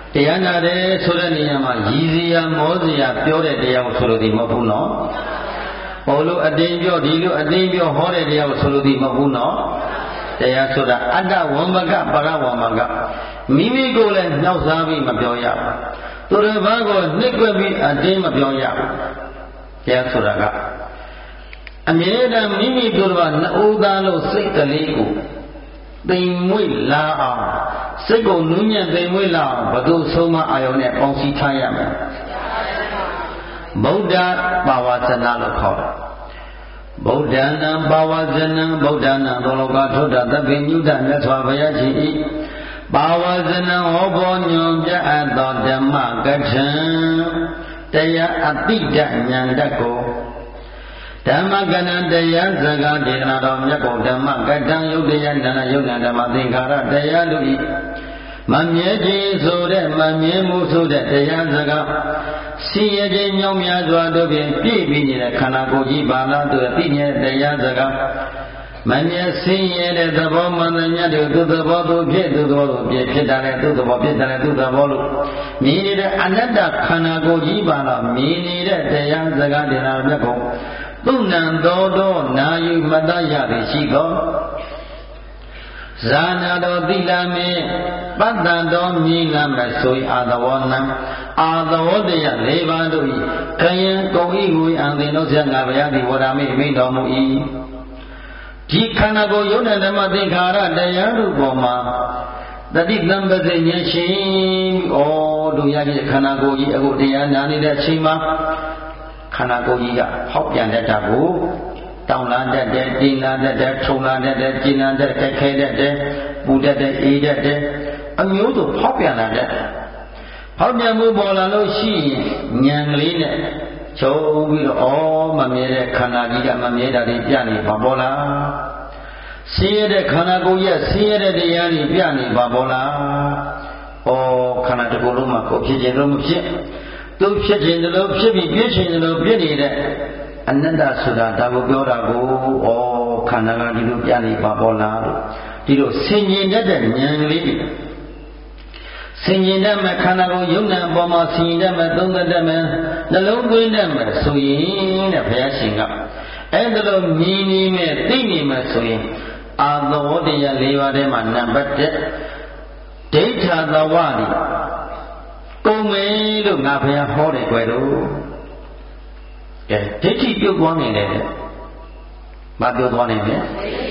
တရားနာတယ်ဆိုတဲ့နေရာမှာရည်စရာမောစရာပြောတဲ့တရားကိုဆိုလို့ဒီမဟုတ်ဘူးနော်ဟိုလိုအတင်းပြောဒီလိုအတင်းပြောဟောတဲ့တရားကိုဆိုလို့ဒီမဟုတ်ဘူးနော်တရားဆိုတာအတ္တဝမ္မကပရဝမ္မကမိမိကိုယ်လည်းနှောက်စားပြီးမပြောရဘူးသူတစ်ပါးကိုနှိပ်ကွက်ပြီးအတင်းမပြောရဘူးတရားဆိုတာကအမြဲတမ်းမိမိတို့ကနှအိုးသားလို့စိတ်ကလေးကိုသိမ်မွေ့လာအောင်စိတ်ကိုနူးညံ့သိမ်မွေ့လာအောင်ဘယ်သူဆုံးမအာယုံနဲ့ပေါင်းစည်းထားရမလဲဗုဒ္ဓဘာဝဇနာလို့ခေါ်တယ်ဗုဒ္ဓနာဘာဝဇနံဗုဒ္ဓနာသောလောကထုဒ္ဓသဗ္ဗညုတမြတ်စွာဘုရားရှင်ဤဘာဝဇနံဟောပေါ်ညွန်ပြအပ်သောဓမ္မကထံတရားအတိတဉာဏ်တတ်ကိုဓမ္မကဏ္ဍတရားစကားဒေသနာတော်မြတ်ကိုဓမ္မကတံယုတ်တရားနာနာယုတ်နာဓမ္မသင်္ခါရတရားတို့ဤမမြဲခြင်းဆိုတဲ့မမြဲမှုဆိုတဲ့တရားစကားစီရခြင်းညောင်းများစွာတို့ဖြင့်ပြည့်ပြီးနေတဲ့ခန္ဓာကိုယ်ကြီးပါလားတို့သိမြဲတရားစကားမမြဲစင်းရဲတဲ့သဘောမှန်တဲ့မြတ်တို့သူသဘောသူဖြစ်သူသဘောသူဖြစ်ဖြစ်တာလေသူသဘောဖြစ်တယ်လေသူသဘောလို့မြင်နေတဲ့အနတ္တခန္ဓာကိုယ်ကြီးပါလားမြင်နေတဲ့တရားစကားဒေသနာမြတ်ကိုသူနံတော်တော်နာယူမတရသည်ရှိသောဇာနာတော်တိလာမေပတ္တံတော်မြည်လာမဲ့ဆိုအာသဝနံအာသဝတရား၄ပါးတို့၏ခယံကုံဤငွေအံသင်တို့ဆရာငါဘုရားသည်ဝရမိမိန်တော်မူ၏ဒီခန္ဓာကိုယ်ယုံတဲ့ဓမ္မသင်္ခါရတရားတို့ပေါ်မှာတတိတံပစေဉာဏ်ရှိဩတို့ရတဲ့ခန္ဓာကိုယ်ကြီးအခုတရားနာနေတဲ့အချိန်မှာခန္ဓာကိုယ်ကြီးကဟောက်ပြန်တတ်တာကိုတောင်းလာတတ်တယ်တင်းလာတတ်တယ်ထုံလာတတ်တယ်ကျင်းလာတတ်တယ်ခဲတတ်တယ်ပူတတ်တယ်အေးတတ်တယ်အမျိုးစုံဟောက်ပြန်လာတတ်ဟောက်ပြန်မှုပေါ်လာလို့ရှိရင်ဉာဏ်ကလေးနဲ့ချုပ်ပြီးတော့ဩမမြဲတဲ့ခန္ဓာကြီးကမမြဲတာတွေပြနေပါပေါ်လားဆင်းရဲတဲ့ခန္ဓာကိုယ်ရဲ့ဆင်းရဲတဲ့တရားတွေပြနေပါပေါ်လားဩခန္ဓာတစ်ခုလုံးမှာကိုဖြစ်ခြင်းလို့မဖြစ်သူဖြစ်ခြင်းလို့ဖြစ်ပြီးပြည့်ခြင်းလို့ပြည့်နေတဲ့အနတ္တဆိုတာဒါကိုပြောတာကိုဩခန္ဓာကဒီလိုပြနေပါပေါ်လားလို့ဒီလိုဆင်ញင်တတ်တဲ့ဉာဏ်ကလေးဆင်ញင်တတ်မဲ့ခန္ဓာကိုယုံနာအပေါ်မှာဆင်ញင်တတ်မဲ့သုံးသပ်တတ်မဲ့နှလုံးသွင်းတတ်မဲ့ဆိုရင်တဲ့ဘုရားရှင်ကအဲ့ဒါလိုမြင်နေမဲ့သိနေမဲ့ဆိုရင်အာသဝတရား၄ပါးထဲမှာနံပါတ်၁ဒိဋ္ဌာသဝတိကုန်မယ်လို့ငါဘုရားဟောတယ်ကွယ်တော့ကဲဒိဋ္ဌိပြုတ်သွားနေတယ်မပြုတ်သွားနေတယ်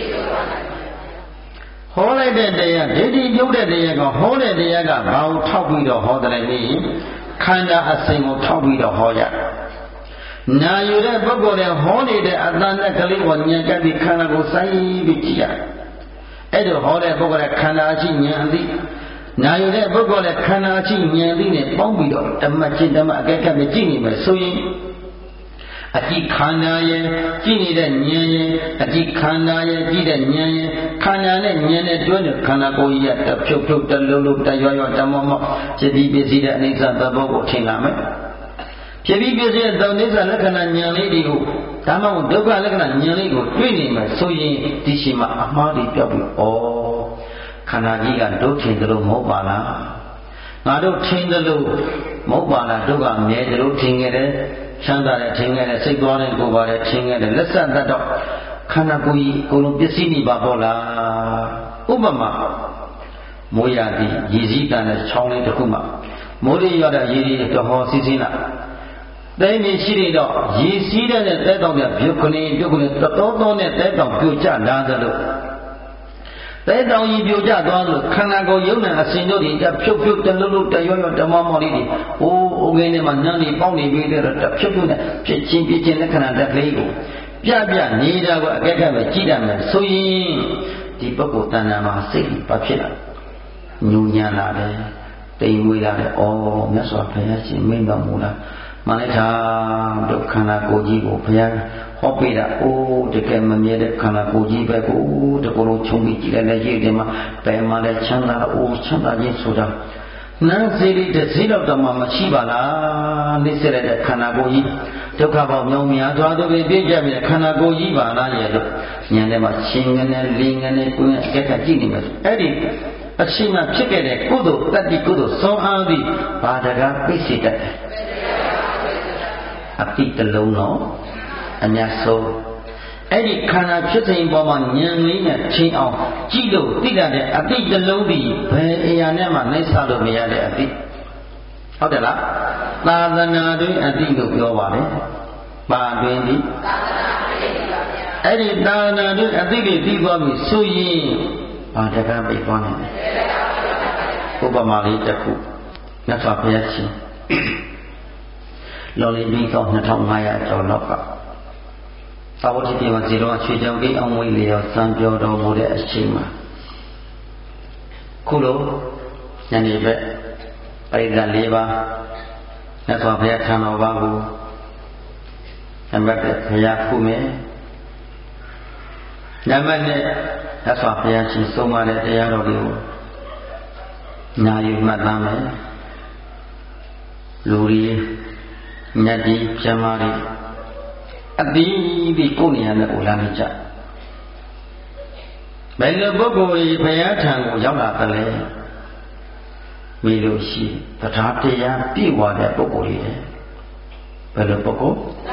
ဟောလိုက်တဲ့တရားဒိဋ္ဌိပြုတ်တဲ့တရားကဟောတဲ့တရားကဘာကိုထောက်ပြီးတော့ဟောတယ်လဲခန္ဓာအစဉ်ကိုထောက်ပြီးတော့ဟောကြနာယူတဲ့ပုဂ္ဂိုလ်တွေဟောနေတဲ့အတန်နဲ့ကလေးကိုဉာဏ်ကပ်ပြီးခန္ဓာကိုစိုင်းပြီးကြည့်ရအဲ့ဒါဟောတဲ့ပုဂ္ဂိုလ်ကခန္ဓာအရှိဉာဏ်အသိနာယူတဲ့ပုဂ္ဂိုလ်လည်းခန္ဓာအချင်းဉာဏ်သိနဲ့ပေါင်းပြီးတော့ဓမ္မချင်းဓမ္မအကဲခတ်နဲ့ကြည့်နေမယ်ဆိုရင်အကြည့်ခန္ဓာရဲ့ကြည့်နေတဲ့ဉာဏ်ရဲ့အကြည့်ခန္ဓာရဲ့ကြည့်တဲ့ဉာဏ်ရဲ့ခန္ဓာနဲ့ဉာဏ်နဲ့တွဲတဲ့ခန္ဓာကိုယ်ကြီးကတဖြုတ်ဖြုတ်တလုံးလုံးတရွရွတမောမောဖြစ်ပြီးပြည့်စည်တဲ့အနိစ္စသဘောကိုထင်လာမယ်ဖြစ်ပြီးပြည့်စည်တဲ့သောနိစ္စလက္ခဏာဉာဏ်လေးတွေကိုဒါမှမဟုတ်ဒုက္ခလက္ခဏာဉာဏ်လေးကိုတွေ့နေမယ်ဆိုရင်ဒီရှိမှအမှားတွေပြောက်ပြီးဩခန္ဓာကြီးကဒုထင်သလိုမဟုတ်ပါလားငါတို့ထင်သလိုမဟုတ်ပါလားဒုက္ခမြဲသလိုထင်ခဲ့တယ်ချမ်းသာတယ်ထင်ခဲ့တယ်စိတ်သွားတယ်ကိုယ်ပါတယ်ထင်ခဲ့တယ်လက်ဆက်တတ်တော့ခန္ဓာကိုယ်ကြီးကိုယ်လုံးပစ္စည်းနေပါပေါ့လားဥပမာမိုးရသည်ရည်စည်းတန်တဲ့ချောင်းလေးတစ်ခုမှာမိုးရရတဲ့ရည်ရည်တော်ဟောစီးစင်းလာတဲနေရှိနေတော့ရည်စည်းတဲ့တဲတောင်တဲ့ပြုတ်ခနေပြုတ်ခနေတော်တော်နဲ့တဲတောင်ပြုတ်ကျလာသလိုတဲတောင်ကြီးပြိုကျသွားလို့ခန္ဓာကိုယ်ယုံနာအစဉ်တို့ဒီဖြုတ်ဖြုတ်တလုံးလုံးတရွရွတမောမောလေးတွေဟိုးအိုးငင်းထဲမှာနန်းနေပေါက်နေပြီးတော့ဖြုတ်ဖြုတ်နဲ့ဖြစ်ချင်းပြချင်းလက္ခဏာတက်ကလေးကိုပြပြနေတာကိုအကဲခတ်ပဲကြည့်တတ်မယ်ဆိုရင်ဒီပုဂ္ဂိုလ်တဏ္ဍာမှာစိတ်ဘာဖြစ်လာညူညံလာတယ်တိမ်မွေးလာတယ်ဩမြတ်စွာဘုရားရှင်မိန့်တော်မူတာမှန်လိုက်တာဒုက္ခန္ဓာကိုယ်ကြီးကိုဘုရားဟောပေးတာအိုးတကယ်မမြဲတဲ့ခန္ဓာကိုယ်ကြီးပဲကိုတကူလုံးချုံပြီးကြည့်လိုက်လေရည်တယ်မှာဘယ်မှာလဲချမ်းသာအိုးချမ်းသာခြင်းဆိုတာနန်းစီလေးတစ်စီးတော့တော့မှမရှိပါလားနှိစ္စရတဲ့ခန္ဓာကိုယ်ကြီးဒုက္ခပေါင်းမြောင်များသွားသူပဲပြည့်ကြပြီခန္ဓာကိုယ်ကြီးပါလားရဲ့လို့ဉာဏ်ထဲမှာရှင်ငနဲ့လင်းငနဲ့ကိုယ်နဲ့အကဲခတ်ကြည့်နေမယ်အဲ့ဒီခအချိန်မှဖြစ်ခဲ့တဲ့ကုသိုလ်တတ္တိကုသိုလ်စွမ်းအားသည်ဘာတကားပြည့်စုံတတ်တယ်အတိတလုံးတော့အများဆုံးအဲ့ဒီခန္ဓာဖြစ်စဉ်ပေါ်မှာဉာဏ်လေးနဲ့ချိန်အောင်ကြည့်လို့သိတတ်တဲ့အတိတလုံးဒီဘယ်အရာနဲ့မှနှိမ့်ဆလို့မရတဲ့အတိဟုတ်တယ်လားသာသနာတွင်အတိလို့ပြောပါလေပါတွင်ဒီအဲ့ဒီသာသနာတွင်အတိတွေသိသွားပြီဆိုရင်ဘာတကားပြသွားနိုင်လဲဥပမာလေးတစ်ခုမြတ်စွာဘုရားရှင်လော်လီပြီးတော့နှစ်ထောင်ငါးရာကျော်လောက်ကသာဝတိပြေမှာဇေရောချွေကြောင်ကိအောင်ဝိလျောစံပြောတော်မူတဲ့အချိန်မှာခုလိုညနေဘက်ပရိသတ်၄ပါးမြတ်စွာဘုရားထံတော်ဘာကိုနံပါတ်ဘုရားခုမယ်နံပါတ်နဲ့မြတ်စွာဘုရားရှင်ဆုံးမတဲ့တရားတော်တွေကိုညာယူမှတ်သားမယ်လူကြီးညတ်ဒီပြမတွေအတိဒီကိုယ်နေရာနဲ့ကိုလာနေကြဘယ်လိုပုဂ္ဂိုလ်ကြီးဘုရားထံကိုရောက်လာတယ်လဲမေးလို့ရှိတရားတရားပြည့်ဝတဲ့ပုဂ္ဂိုလ်ကြီးဘယ်လိုပုဂ္ဂိုလ်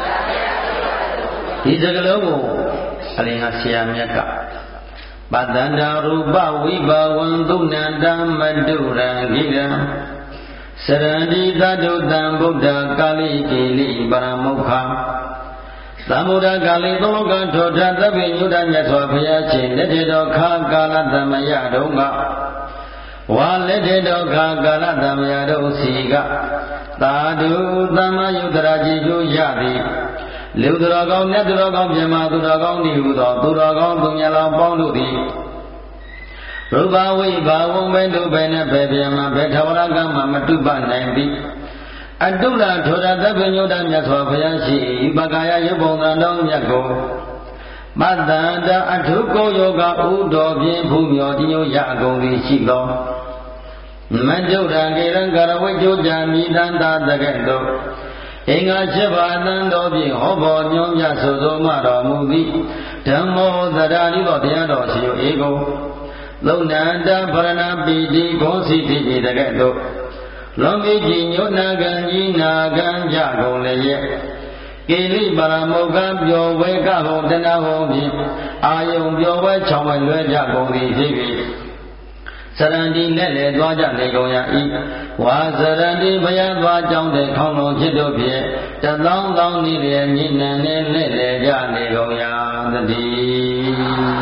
ဒီစကလုံးကိုအလင်ကဆရာမြတ်ကပတ္တန္တရူပဝိဘဝံသုဏန္တမတုရံဂိရံစရန္တိသတ္တုတံဗုဒ္ဓကာလိကိလိပရမုခာသမုဒ္ဒကာလိသောလောကထောထသဗ္ဗညုတမြတ်စွာဘုရားရှင်လက်ထေတော်ခါကာလသမယတုံးကဝါလက်ထေတော်ခါကာလသမယတုံးစီကသာဓုသမ္မာယုတရာကြည်ကျိုးရသည်လူတော်ကောင်းမြတ်တော်ကောင်းမြမသူတော်ကောင်းဤဟူသောသူတော်ကောင်းသူမြတ်လောင်ပေါင်းတို့သည်ရူပဝိဘာဝံဘယ်တို့ဘယ်နဲ့ဘယ်ပြန်မှာဘယ်ထဝရကမှမတုပနိုင်သည်အတုလထောရသဗ္ဗညုတမြတ်စွာဘုရားရှိဤပကာယရုပ်ပုံသံတော်မြတ်ကိုမတ္တန္တအထုကိုယောဂဥတော်ဖြင့်ဘုမြောတိယရအကုန်သည်ရှိသောမတုရံကေရံကရဝိကျိုးကြမိတန္တာတကဲ့သို့အင်္ဂါ七ပါးသံတော်ဖြင့်ဟောပေါ်ညွှန်ပြဆိုဆိုမှတော်မူသည်ဓမ္မောသရာတိသောတရားတော်ရှိဧကိုလုံနန္တဗရဏပိတိဂောစီတိဤတကဲ့သို့လွန်ပြီးကြီးညုနာကံကြီးနာကံကြကုန်လည်းရဲ့ကိလိပရမုခပျော်ဝဲကဟောတဏဟောဖြင့်အာယုံပျော်ဝဲချောင်းဝဲလွဲကြကုန်သည်ဖြစ်၍စရန္တိနဲ့လည်းသွားကြနေကုန်ရ၏ဝါစရန္တိဘုရားသွားကြောင်းတဲ့ခေါင်းလုံးဖြစ်တို့ဖြင့်တသောင်းသောင်းဤရဲ့ညဉ့်နံနဲ့လက်လေကြနေကုန်ရသတည်း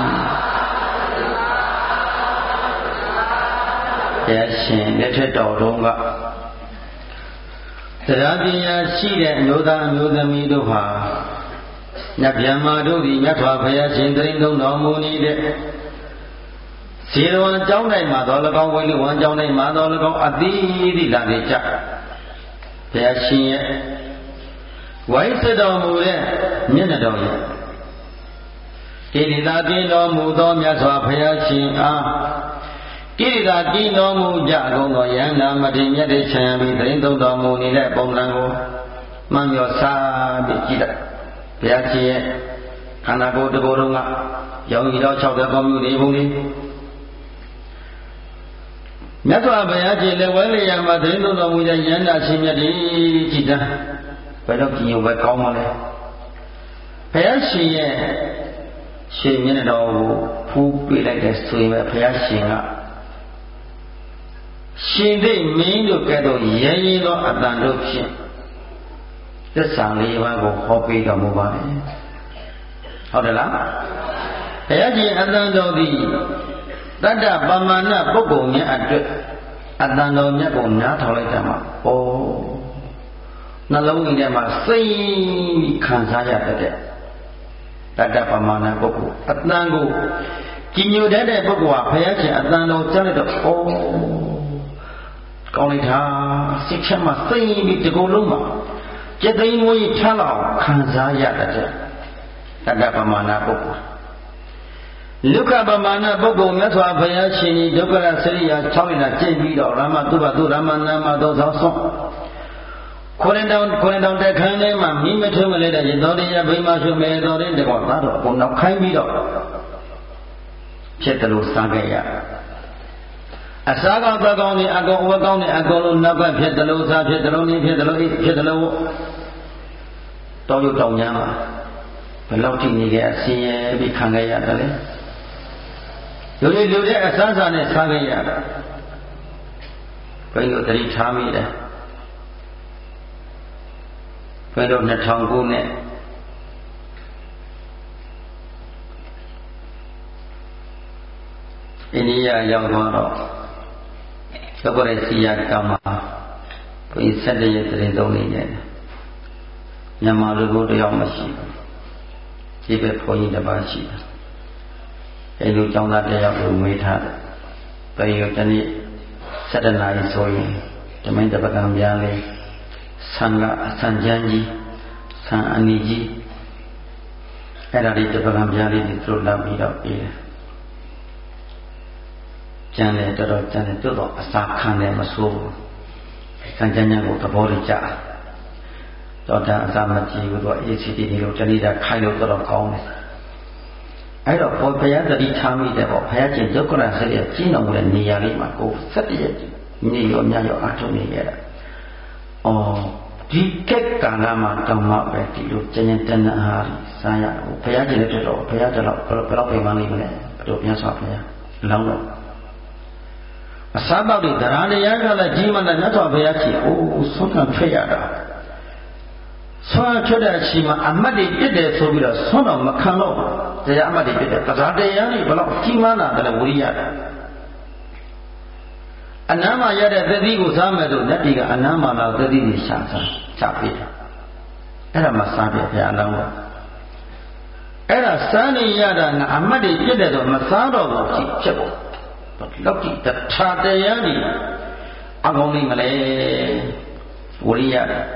ဘုရားရှင်လက်ထက်တော်တုန်းကတရားပညာရှိတဲ့အမျိုးသားအမျိုးသမီးတို့ဟာမြတ်ဗျာမာတို့သည်မြတ်စွာဘုရားရှင်တရင်သုံးတော်မူနေတဲ့ဇေရဝံကျောင်းတိုင်းမှာတော်၎င်းဝိလိဝံကျောင်းတိုင်းမှာတော်၎င်းအသီးသီးလာနေကြဘုရားရှင်ရဲ့ဝိုင်းစတော်မူတဲ့မျက်နှာတော်ရဲ့ကိရိတာကင်းတော်မူသောမြတ်စွာဘုရားရှင်အားကိရိတာကင်းတော်မူကြကုန်သောယန္တာမထေမြတ်တေချံပြီးတရင်သုံးတော်မူနေတဲ့ပုံစံကိုမှန်ပြောစားပြီးကြည့်တယ်ဘုရားရှင်ရဲ့ခန္ဓာကိုယ်တစ်ကိုယ်လုံးကရောင်ရည်တော်၆၀ပေါင်းမျိုးနေပုံလေးမြတ်စွာဘုရားရှင်လည်းဝဲလျာမှာတရင်သုံးတော်မူတဲ့ယန္တာရှင်မြတ်တေကြည်တန်းဘယ်တော့ကြည်ရုံပဲကောင်းပါလဲဘုရားရှင်ရဲ့ရှင်မျက်နှာတော်ကိုဖူးပြလိုက်တဲ့ဆိုရင်ပဲဘုရားရှင်ကရှင်သိမင်းတို့ကဲ့သို့ရဲရဲသောအတန်တို့ဖြင့်သစ္စာလေးပါးကိုဟောပေးတော်မူပါတယ်ဟုတ်တယ်လားဘုရားရှင်အတန်တော်သည်တတ္တပမာဏပုဂ္ဂိုလ်များအတွက်အတန်တော်မြတ်ကိုနားထောင်လိုက်တာမှာဩနှလုံးကြီးထဲမှာစိတ်ခံစားရတဲ့တတ္တပမာဏပုဂ္ဂိုလ်အတန်ကိုကြည်ညိုတတ်တဲ့ပုဂ္ဂိုလ်ဟာဘုရားရှင်အတန်တော်ကြားလိုက်တော့ဩကောင်းလိုက်တာစိတ်ချမ်းမှသိပြီးဒီကိုယ်လုံးမှာจิตသိမ်းမွေးထမ်းလောက်ခံစားရတဲ့တတ္တပမာဏပုဂ္ဂိုလ်လုက္ခပမာဏပုဂ္ဂိုလ်မြတ်စွာဘုရားရှင်ဒုက္ခရစရိယာ၆လကျင့်ပြီးတော့ရမတုဘတုရမနာမသောသောဆုံးခွရင်တောင်ခွရင်တောင်တက်ခန်းထဲမှာမိမထုံးမလဲတဲ့ရေတော်တရားဗိမာရှုမေတော်တဲ့တကောသားတော်ကိုနောက်ခိုင်းပြီးတော့ဖြစ်တယ်လို့စားခဲ့ရအစားကောင်းသောကောင်းနေအကောင်အဝတ်ကောင်းနေအကောင်လုံးနောက်ကဖြစ်တယ်လို့စားဖြစ်တယ်လို့နေဖြစ်တယ်လို့ဖြစ်တယ်လို့တောရုပ်တောင်ညာမှာဘယ်လောက်ထိနေကြအစင်းရဲပြီးခံခဲ့ရတယ်လေလူတွေလူတွေအစားစားနဲ့စားခဲ့ရတာဘယ်လိုသတိထားမိလဲဘယ်လိုနှစ်ထောင်ခုနဲ့အိန္ဒိယရောက်သွားတော့သဘောရစီယာကမှာဘုရားဆက်တဲ့ရဲ့တရင်သုံးနေတယ်မြန်မာလူကိုတယောက်မရှိဘူးဒီပဲဘုန်းကြီးတစ်ပါးရှိတယ်အဲလိုကျောင်းသားတယောက်ကိုမွေးထားတယ်ပရိယောတနေ့စတနာရီဆိုရင်ဓမ္မတပကံပြားလေးဆံကအဆံကျမ်းကြီးဆံအနီကြီးအဲ့ဒါလေးတပကံပြားလေးတွေသူတို့လာပြီးတော့ပြီးတယ်ကျန်တယ်တော်တော်ကျန်တယ်တိုးတော့အစာခံတယ်မဆိုးဘူးဆံကျမ်းကျမ်းကိုသဘောလေးကြတော့ဒါအစာမကြည့်ဘူးတော့အေးစီတီလို့တဏိတာခိုင်လို့တော်တော်ကောင်းတယ်အဲ့တော့ဘုရားတတိထားမိတယ်ပေါ့ဘုရားကျင့်ဒုက္ခရဆက်ရကျင့်တော်မူတဲ့နေရာလေးမှာကိုစက်တည်းနေရောညရောအထုံနေရတာ။အော်ဒီကက်ကံကမှတောင်းမှပဲဒီလိုကျင့်ကျင့်တဏှာစားရဘူးဘုရားကျင့်တဲ့တော့ဘုရားတော့ဘယ်တော့ပြင်မလေးမလဲဘယ်လိုပြန်ဆောက်ဘုရားလောင်းတော့အစားတော့ဒီတရားတရားကလည်းကြီးမှလည်းမြတ်စွာဘုရားကြည့်အိုးဆုံးခံဖြစ်ရတာဆွမ်းချွတ်တဲ့အချိန်မှာအမတ်တွေပြစ်တယ်ဆိုပြီးတော့ဆွမ်းတော်မခံတော့တရားအမတ်တွေပြစ်တယ်တရားတရားတွေဘယ်တော့ကြီးမားတာလဲဝိရိယတာအနားမှာရတဲ့သတိကိုစားမယ်လို့လက်တီကအနားမှာတော့သတိကိုရှာစားချပေးတယ်အဲ့ဒါမှစားပြဘုရားအလောင်းတော့အဲ့ဒါစားနေရတာကအမတ်တွေပြစ်တယ်ဆိုမစားတော့ဘူးကြည့်ဖြစ်ပေါ်လောက်ကြည့်တရားတရားတွေအကုန်လုံးမလဲဝိရိယတာ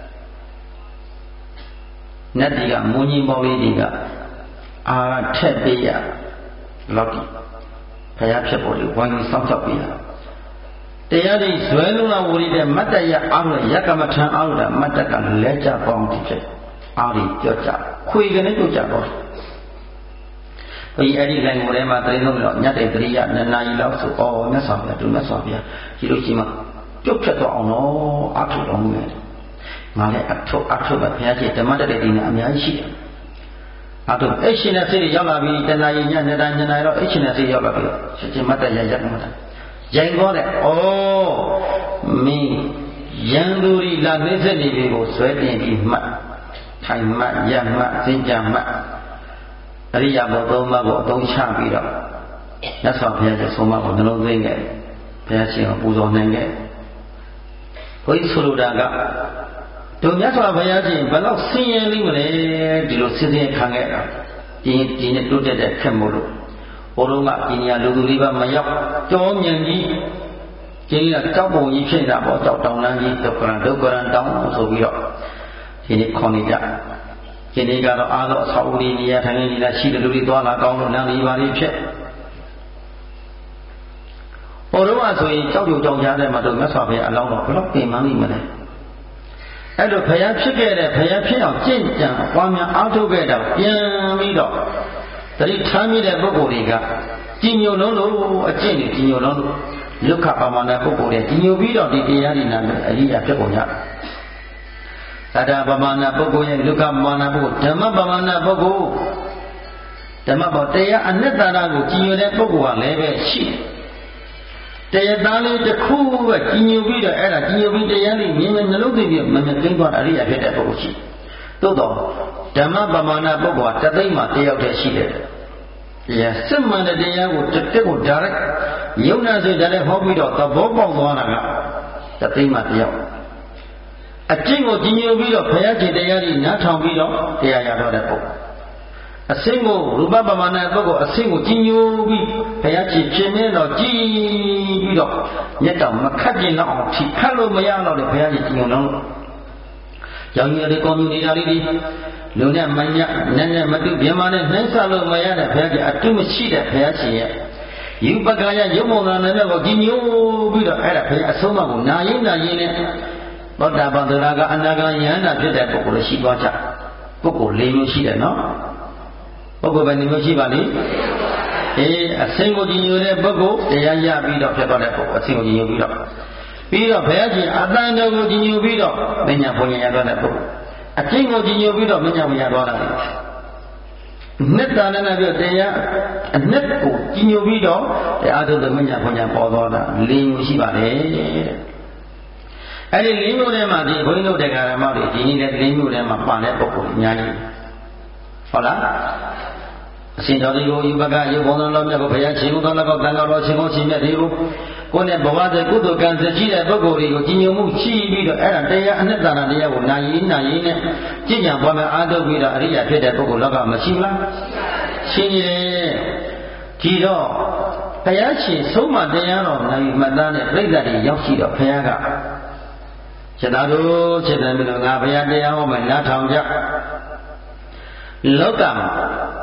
နတ်တီကမုံကြီးပေါလေးတွေကအာထက်ပေးရလောက်ကြည့်ဘုရားဖြစ်ပေါ်လို့ဝိုင်းပြီးစောင့်ကြောက်ပေးရတရားတွေဇွဲလုံးလာဝိရိတဲ့မတ္တရအားလို့ယကမထံအားလို့မတ္တကလဲကြပေါင်းဖြစ်အားတွေကြော့ကြခွေကနေကြော့ကြတော့ဘုရားအဲ့ဒီလိုင်းကိုထဲမှာတရင်လုံးတော့ညတ်တဲ့တရိယနှစ်နာရီလောက်ဆိုအော်မြတ်စွာဘုရားသူမြတ်စွာဘုရားဒီလိုရှိမှပြုတ်ဖြတ်တော့အောင်တော့အထုတော်မူတယ်ငါလည်းအထုအထုပဲဘုရားကြီးဓမ္မတတဲ့ဒီနေ့အများကြီးရှိတယ်အထုအဲ့ရှင်တဲ့စိတ်ရောက်လာပြီတဏှာရင်ညနှစ်တိုင်းနှစ်တိုင်းတော့အဲ့ရှင်တဲ့စိတ်ရောက်လာပြီရှင်ရှင်မတ်တရရရမတ်ရိုင်သွားတယ်ဩမင်းရန်သူရီလာနှိမ့်ဆက်နေပြီကိုဆွဲတင်ပြီးမှတ်ထိုင်မှတ်ရမှတ်စင်ကြမှတ်အရိယာဘုသုံးပါးကိုအသုံးချပြီးတော့မြတ်စွာဘုရားရဲ့ဆုံးမကိုနှလုံးသွင်းခဲ့ဘုရားရှင်ကိုပူဇော်နိုင်ခဲ့ဘုရားဆိုလိုတာကတို့မြတ်စွာဘုရားရှင်ဘယ်လောက်ဆင်းရဲလိမ့်မလဲဒီလိုဆင်းရဲခံခဲ့တာဒီဒီနဲ့တိုးတက်တဲ့ခက်မို့လို့ဘုလုံးကဒီနေရာလူသူလေးပါမရောက်တောမြန်ကြီးကျင်းကတောက်ပုံကြီးဖြစ်တာပေါ့တောက်တောင်လန်းကြီးဒုက္ခရန်ဒုက္ခရန်တောင်းဆိုပြီးတော့ဒီနေ့ခေါ်နေကြဒီနေ့ကတော့အားလုံးအဆောက်အဦနေရာထိုင်နေလာရှိတဲ့လူတွေသွားလာကောင်းလို့လမ်းလေးပါလေးဖြစ်ဘုလုံးကဆိုရင်ကြောက်ကြကြောက်ကြားတဲ့မှာတို့မြတ်စွာဘုရားအလောင်းတော်ဘယ်တော့ပြင်မနိုင်မလဲအဲ့လိုဘုရားဖြစ်ခဲ့တဲ့ဘုရားဖြစ်အောင်ကျင့်ကြံပွားများအားထုတ်ခဲ့တော့ပြန်ပြီးတော့တတိထားမိတဲ့ပုဂ္ဂိုလ်တွေကကြည်ညိုလုံးလို့အကျင့်တွေကြည်ညိုလုံးလို့လုခပမာဏပုဂ္ဂိုလ်တွေကြည်ညိုပြီးတော့ဒီတရားတွေနာမယ်အရိယာဖြစ်ကုန်ကြသတ္တပမာဏပုဂ္ဂိုလ်ရဲ့လုခပမာဏပုဂ္ဂိုလ်ဓမ္မပမာဏပုဂ္ဂိုလ်ဓမ္မပေါ်တရားအနှစ်သာရကိုကြည်ညိုတဲ့ပုဂ္ဂိုလ်ကလည်းပဲရှိတရားသားလေးတစ်ခုပဲကြည်ညိုပြီးတော့အဲ့ဒါကြည်ညိုပြီးတရားလေးမြင်မြင်နှလုံးသွင်းပြီးမမြင်သိမ်းသွားအရိယာဖြစ်တဲ့ပုဂ္ဂိုလ်ရှိသို့တော့ဓမ္မပမာဏပုဂ္ဂိုလ်ကတသိမ့်မှာတယောက်တည်းရှိတယ်တရားစစ်မှန်တဲ့တရားကိုတစ်တက်ကို direct ယုံနာစေတယ်ဟောပြီးတော့သဘောပေါက်သွားတာကတသိမ့်မှာတယောက်အကျင့်ကိုကြည်ညိုပြီးတော့ဘုရားရှင်တရားကြီးနားထောင်ပြီးတော့တရားရတော့တဲ့ပုဂ္ဂိုလ်အစင်းကိုရူပပမာဏပုဂ္ဂိုလ်အစင်းကိုကြည်ညိုပြီးဘုရားရှင်ရှင်မင်းတော်ကြည်ပြီးတော့မျက်တော်မခတ်ပြင်းတော့အောင်ထိခတ်လို့မရတော့တဲ့ဘုရားရှင်ကြည်ညိုတော့ရောင်ရည်တွေကောင်းနေတာလေးတွေလူနဲ့မညနည်းနည်းမတူပြမနဲ့နှိမ့်ဆက်လို့မရတဲ့ဘုရားကြီးအတုမရှိတဲ့ဘုရားရှင်ရဲ့ယူပကာယရုပ်မုံနာနဲ့ကိုကြည်ညိုပြီးတော့အဲ့ဒါဘုရားအဆုံးအမကိုနာရင်နာရင်နဲ့သောတာပန်သရကအနာဂံယန္တာဖြစ်တဲ့ပုဂ္ဂိုလ်ရှိသွားကြပုဂ္ဂိုလ်၄မျိုးရှိတယ်နော်ပုဂ္ဂိုလ်ပဲ၄မျိုးရှိပါလိမ့်အေးအစင်ကိုကြည်ညိုတဲ့ပုဂ္ဂိုလ်တရားရပြီးတော့ဖြစ်သွားတဲ့ပုဂ္ဂိုလ်အစင်ကိုကြည်ညိုပြီးတော့ပြီးတော့ဘုရားရှင်အတန်တော်ကိုကြည်ညိုပြီးတော့မညာဘုံညာရသွားတဲ့ပုဂ္ဂိုလ်အကျင့်ကိုကြည်ညိုပြီးတော့မညာဘုံညာသွားတာနှစ်တာနဲ့ပြောတရားအနှစ်ကိုကြည်ညိုပြီးတော့တရားထုတ်တဲ့မညာဘုံညာပေါ်သွားတာလေးမျိုးရှိပါတယ်တဲ့အဲ့ဒီလေးမျိုးထဲမှာဒီဘုန်းကြီးတို့တရားဓမ္မတွေဒီနည်းနဲ့လေးမျိုးထဲမှာပါတဲ့ပုဂ္ဂိုလ်အများကြီးဟုတ်လားအရှင်တော်ဒီကိုယူပကရုပ်ဘုံတော်မြတ်ကိုဘုရားရှင်ဘုတော်တော်တန်တော်တော်ရှင်ဘုရှင်မြတ်ဒီကိုကိုယ်နဲ့ဘဝတည်းကုသိုလ်ကံစရှိတဲ့ပုဂ္ဂိုလ်တွေကိုကြည်ညိုမှုရှိပြီးတော့အဲ့ဒါတရားအနှစ်သာရတရားကိုနာယီနာယီနဲ့ကြည်ညာပွားများအားထုတ်ပြီးတော့အရိယာဖြစ်တဲ့ပုဂ္ဂိုလ်လောကမရှိဘူးလားရှိနေတယ်ဒီတော့ဘုရားရှင်ဆုံးမတရားတော်နာယီမသားနဲ့ပြိဿတွေရောက်ရှိတော့ဘုရားကခြေသားတို့ခြေတံပြီးတော့ငါဘုရားတရားဟောမယ်နားထောင်ကြလောကမှာ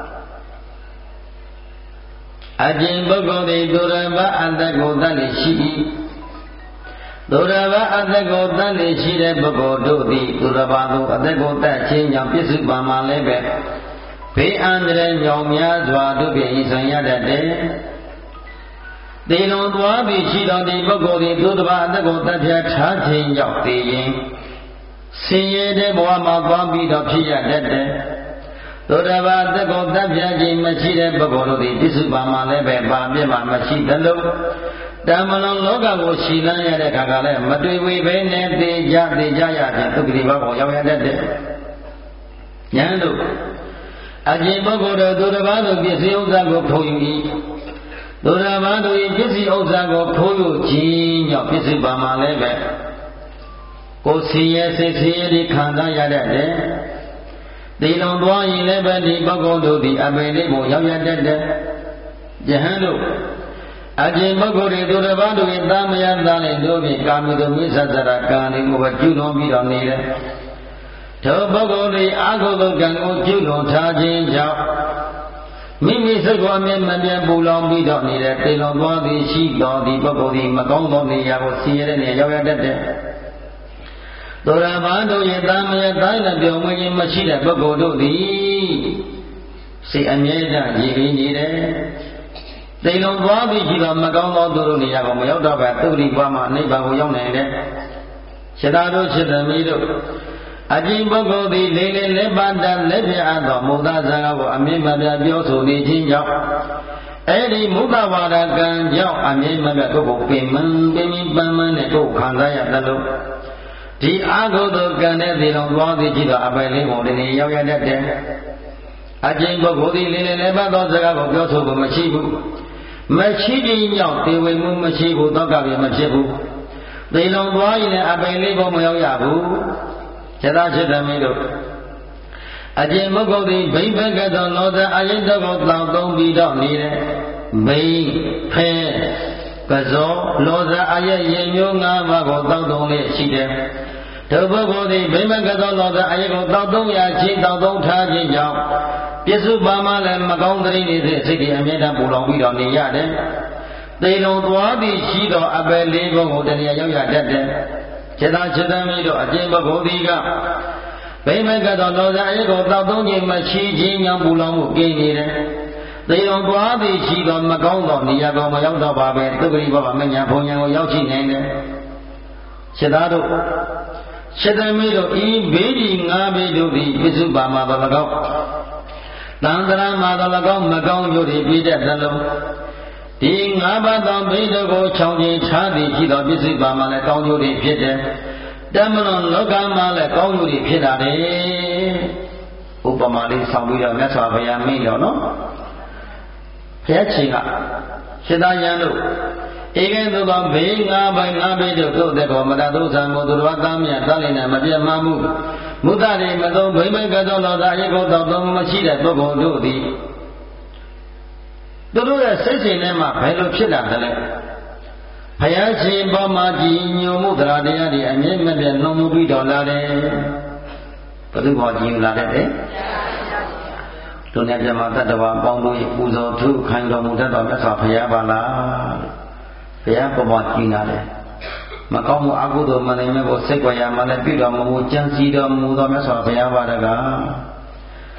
အကျင့်ပုဂ္ဂိုလ်သည်သူရဘအတ္တကိုတတ်လေရှိ၏သူရဘအတ္တကိုတတ်လေရှိတဲ့ပုဂ္ဂိုလ်တို့သည်သူရဘသို့အတ္တကိုတတ်ခြင်းကြောင့်ပြစ္စုပန်မှာလည်းပဲဘေးအန္တရာယ်ညောင်များစွာတို့ဖြင့်ဤဆောင်ရတတ်တယ်သေလွန်သွားပြီးရှိတော်ဒီပုဂ္ဂိုလ်သည်သူတပါအတ္တကိုတတ်ပြထားခြင်းကြောင့်သေရင်ဆင်းရဲတဲ့ဘဝမှာသွားပြီးတော့ဖြစ်ရတတ်တယ်သောတပန်တက္ကုတတ်ပြခြင်းမရှိတဲ့ပုဂ္ဂိုလ်တို့သည်ပြစ္စုပန်မှာလည်းပဲပါပြစ်မှာမရှိသလိုတမလွန်လောကကိုရှည်လန်းရတဲ့ခါကလည်းမတွေ့ဝေဘဲနဲ့သေကြသေကြရခြင်းဒုက္ခတိဘကိုရောက်ရတတ်တယ်။ဉာဏ်တို့အကျင့်ပုဂ္ဂိုလ်တို့သူတစ်ပါးတို့ပစ္စည်းဥစ္စာကိုခိုးယူ၏သူတစ်ပါးတို့၏ပစ္စည်းဥစ္စာကိုခိုးယူခြင်းကြောင့်ပြစ္စုပန်မှာလည်းပဲကိုယ်ဆင်းရဲစိတ်ဆင်းရဲတွေခံစားရတတ်တယ်။ဒီလွန်သွားရင်လည်းပဲဒီပုဂ္ဂိုလ်တို့သည်အပေလေးကိုရောက်ရတတ်တယ်။ယဟန်တို့အကျင့်ပုဂ္ဂိုလ်တွေသူတစ်ပါးတို့၏သာမယသားနဲ့တို့ဖြင့်ကာမိတုမိစ္ဆဒရကံတွေကိုပဲပြုလွန်ပြီးတော့နေတယ်။ထိုပုဂ္ဂိုလ်သည်အာဟုသောကံကိုပြုလွန်ထားခြင်းကြောင့်မိမိစိတ်ကိုအမြဲမပြတ်ပူလောင်ပြီးတော့နေတဲ့တေလွန်သွားသည်ရှိတော်ဒီပုဂ္ဂိုလ်သည်မကောင်းသောနေရာကိုဆင်းရဲတဲ့နေရာရောက်ရတတ်တယ်။သောရဘာတို့ရဲ့တာမယတိုင်းနဲ့ပြောင်းမခြင်းမရှိတဲ့ပုဂ္ဂိုလ်တို့သည်စိတ်အမြဲတမ်းရည်ရည်နေတယ်။တိမ်လုံးသွားပြီးရှိတော့မကောင်းသောသူတို့နေရာကိုမရောက်တော့ပဲသုတိဘွားမှာနိဗ္ဗာန်ကိုရောက်နိုင်တယ်။ခြေသားတို့ခြေသမီးတို့အကျင့်ပုဂ္ဂိုလ်သည်လေးလေးလက်ပါတလက်ပြအပ်သောမုဒ္ဒဇာကိုအမြင့်မပြပြောဆိုနေခြင်းကြောင့်အဲ့ဒီမုဒ္ဒဝါဒကံကြောင့်အမြင့်မပြကိုယ်ကိုပင်မပင်ပန်းမန်းနဲ့ကိုယ်ခံစားရသလိုဒီအာဟုသောကံနဲ့ဒီတော်သွားသည်ကြည့်တော့အပယ်လေးကိုဒီနေ့ရောက်ရတတ်တယ်အကျင့်ပုဂ္ဂိုလ်သည်လေးလေးလည်းပတ်သောစကားကိုပြောဆိုဖို့မရှိဘူးမရှိခြင်းကြောင့်တေဝေမှုမရှိဘူးတောကပြမဖြစ်ဘူးဒီတော်သွားရင်လည်းအပယ်လေးကိုမရောက်ရဘူးခြေသားခြေသမီးတို့အကျင့်ပုဂ္ဂိုလ်သည်ဘိဘကသောလောသအယိတ္တကိုတောင်းသုံးပြီးတော့နေတယ်ဘိဖဲကဇောလောဇအယရေမျိုး၅ပါးကိုတောက်သုံးလျက်ရှိတယ်။ထိုပုဂ္ဂိုလ်သည်ဗိမကသောလောဇအယကိုတောက်သုံးရခြင်းတောက်သုံးထားခြင်းကြောင့်ပြစ္စုပန်မှာလည်းမကောင်းတဲ့နေတဲ့စိတ်တွေအမြဲတမ်းပူလောင်ပြီးတော့နေရတယ်။သေလုံးသွားပြီးရှိသောအပယ်လေးဘုံကိုတဏှာရောက်ရတတ်တယ်။ခြေသားခြေသမီးတို့အကျင့်ပုဂ္ဂိုလ်သည်ကဗိမကသောလောဇအယကိုတောက်သုံးခြင်းမရှိခြင်းကြောင့်ပူလောင်မှုကင်းနေတယ်။သေတော်သွားသည်ရှိသောမကောင်းသောနေရာကောင်မရောက်တော့ပါပဲသုခရိဘဝမညာဘုံညာကိုရောက်ရှိနိုင်တယ်။ခြေသားတို့ခြေသမီးတို့ဤဘေးဒီငါးဘေးတို့သည်ပြစ္စုပန်မှာဘ၎င်းတန်ត្រာမှာဘ၎င်းမကောင်းကျိုးတွေပြည့်တဲ့သလုံးဒီငါးပါးသောဘေးတို့ကိုခြောင်ကျင်ထားသည်ရှိသောပြစ္စုပန်မှာလည်းကောင်းကျိုးတွေဖြစ်တယ်။တမလွန်လောကမှာလည်းကောင်းကျိုးတွေဖြစ်တာတယ်။ဥပမာလေးဆောင်ပြီးတော့မြတ်စွာဘုရားမိန့်တော်နော်။ဘုရားရှင်ကစေတယံတို့ဧကဲသို့သောဘေးငါးပိုင်းငါးဘေးတို့သို့တဲ့ကောမတသုဇံကိုသူတော်သားမြတ်သားလည်းနဲ့မပြတ်မှမှုမုဒ္ဒရေမသုံးဘိမိကသောလောသာရေကိုတောက်သုံးမရှိတဲ့ပုဂ္ဂိုလ်တို့သည်သူတို့ရဲ့စိတ်စဉ်ထဲမှာဘယ်လိုဖြစ်လာသလဲဘုရားရှင်ပေါ်မှာကြည်ညိုမှုတရားတရားတွေအမြဲမပြတ်နှုံမှုပြီးတော်လာတယ်ဘုသူဘောကြည်ညိုလာတဲ့တို့နဲ့ပြမတတ္တဝါပေါင်းတို့၏ပူဇော်ထုခိုင်းတော်မူတတ်တော်မြတ်စွာဘုရားပါလားဘုရားပေါ်မှာကြည်နာတယ်မကောင်းမှုအကုသိုလ်မနိုင်မဲ့ကိုစိတ်ကြွရမှလည်းပြုတော်မူကြံစည်တော်မူသောမြတ်စွာဘုရားပါတကား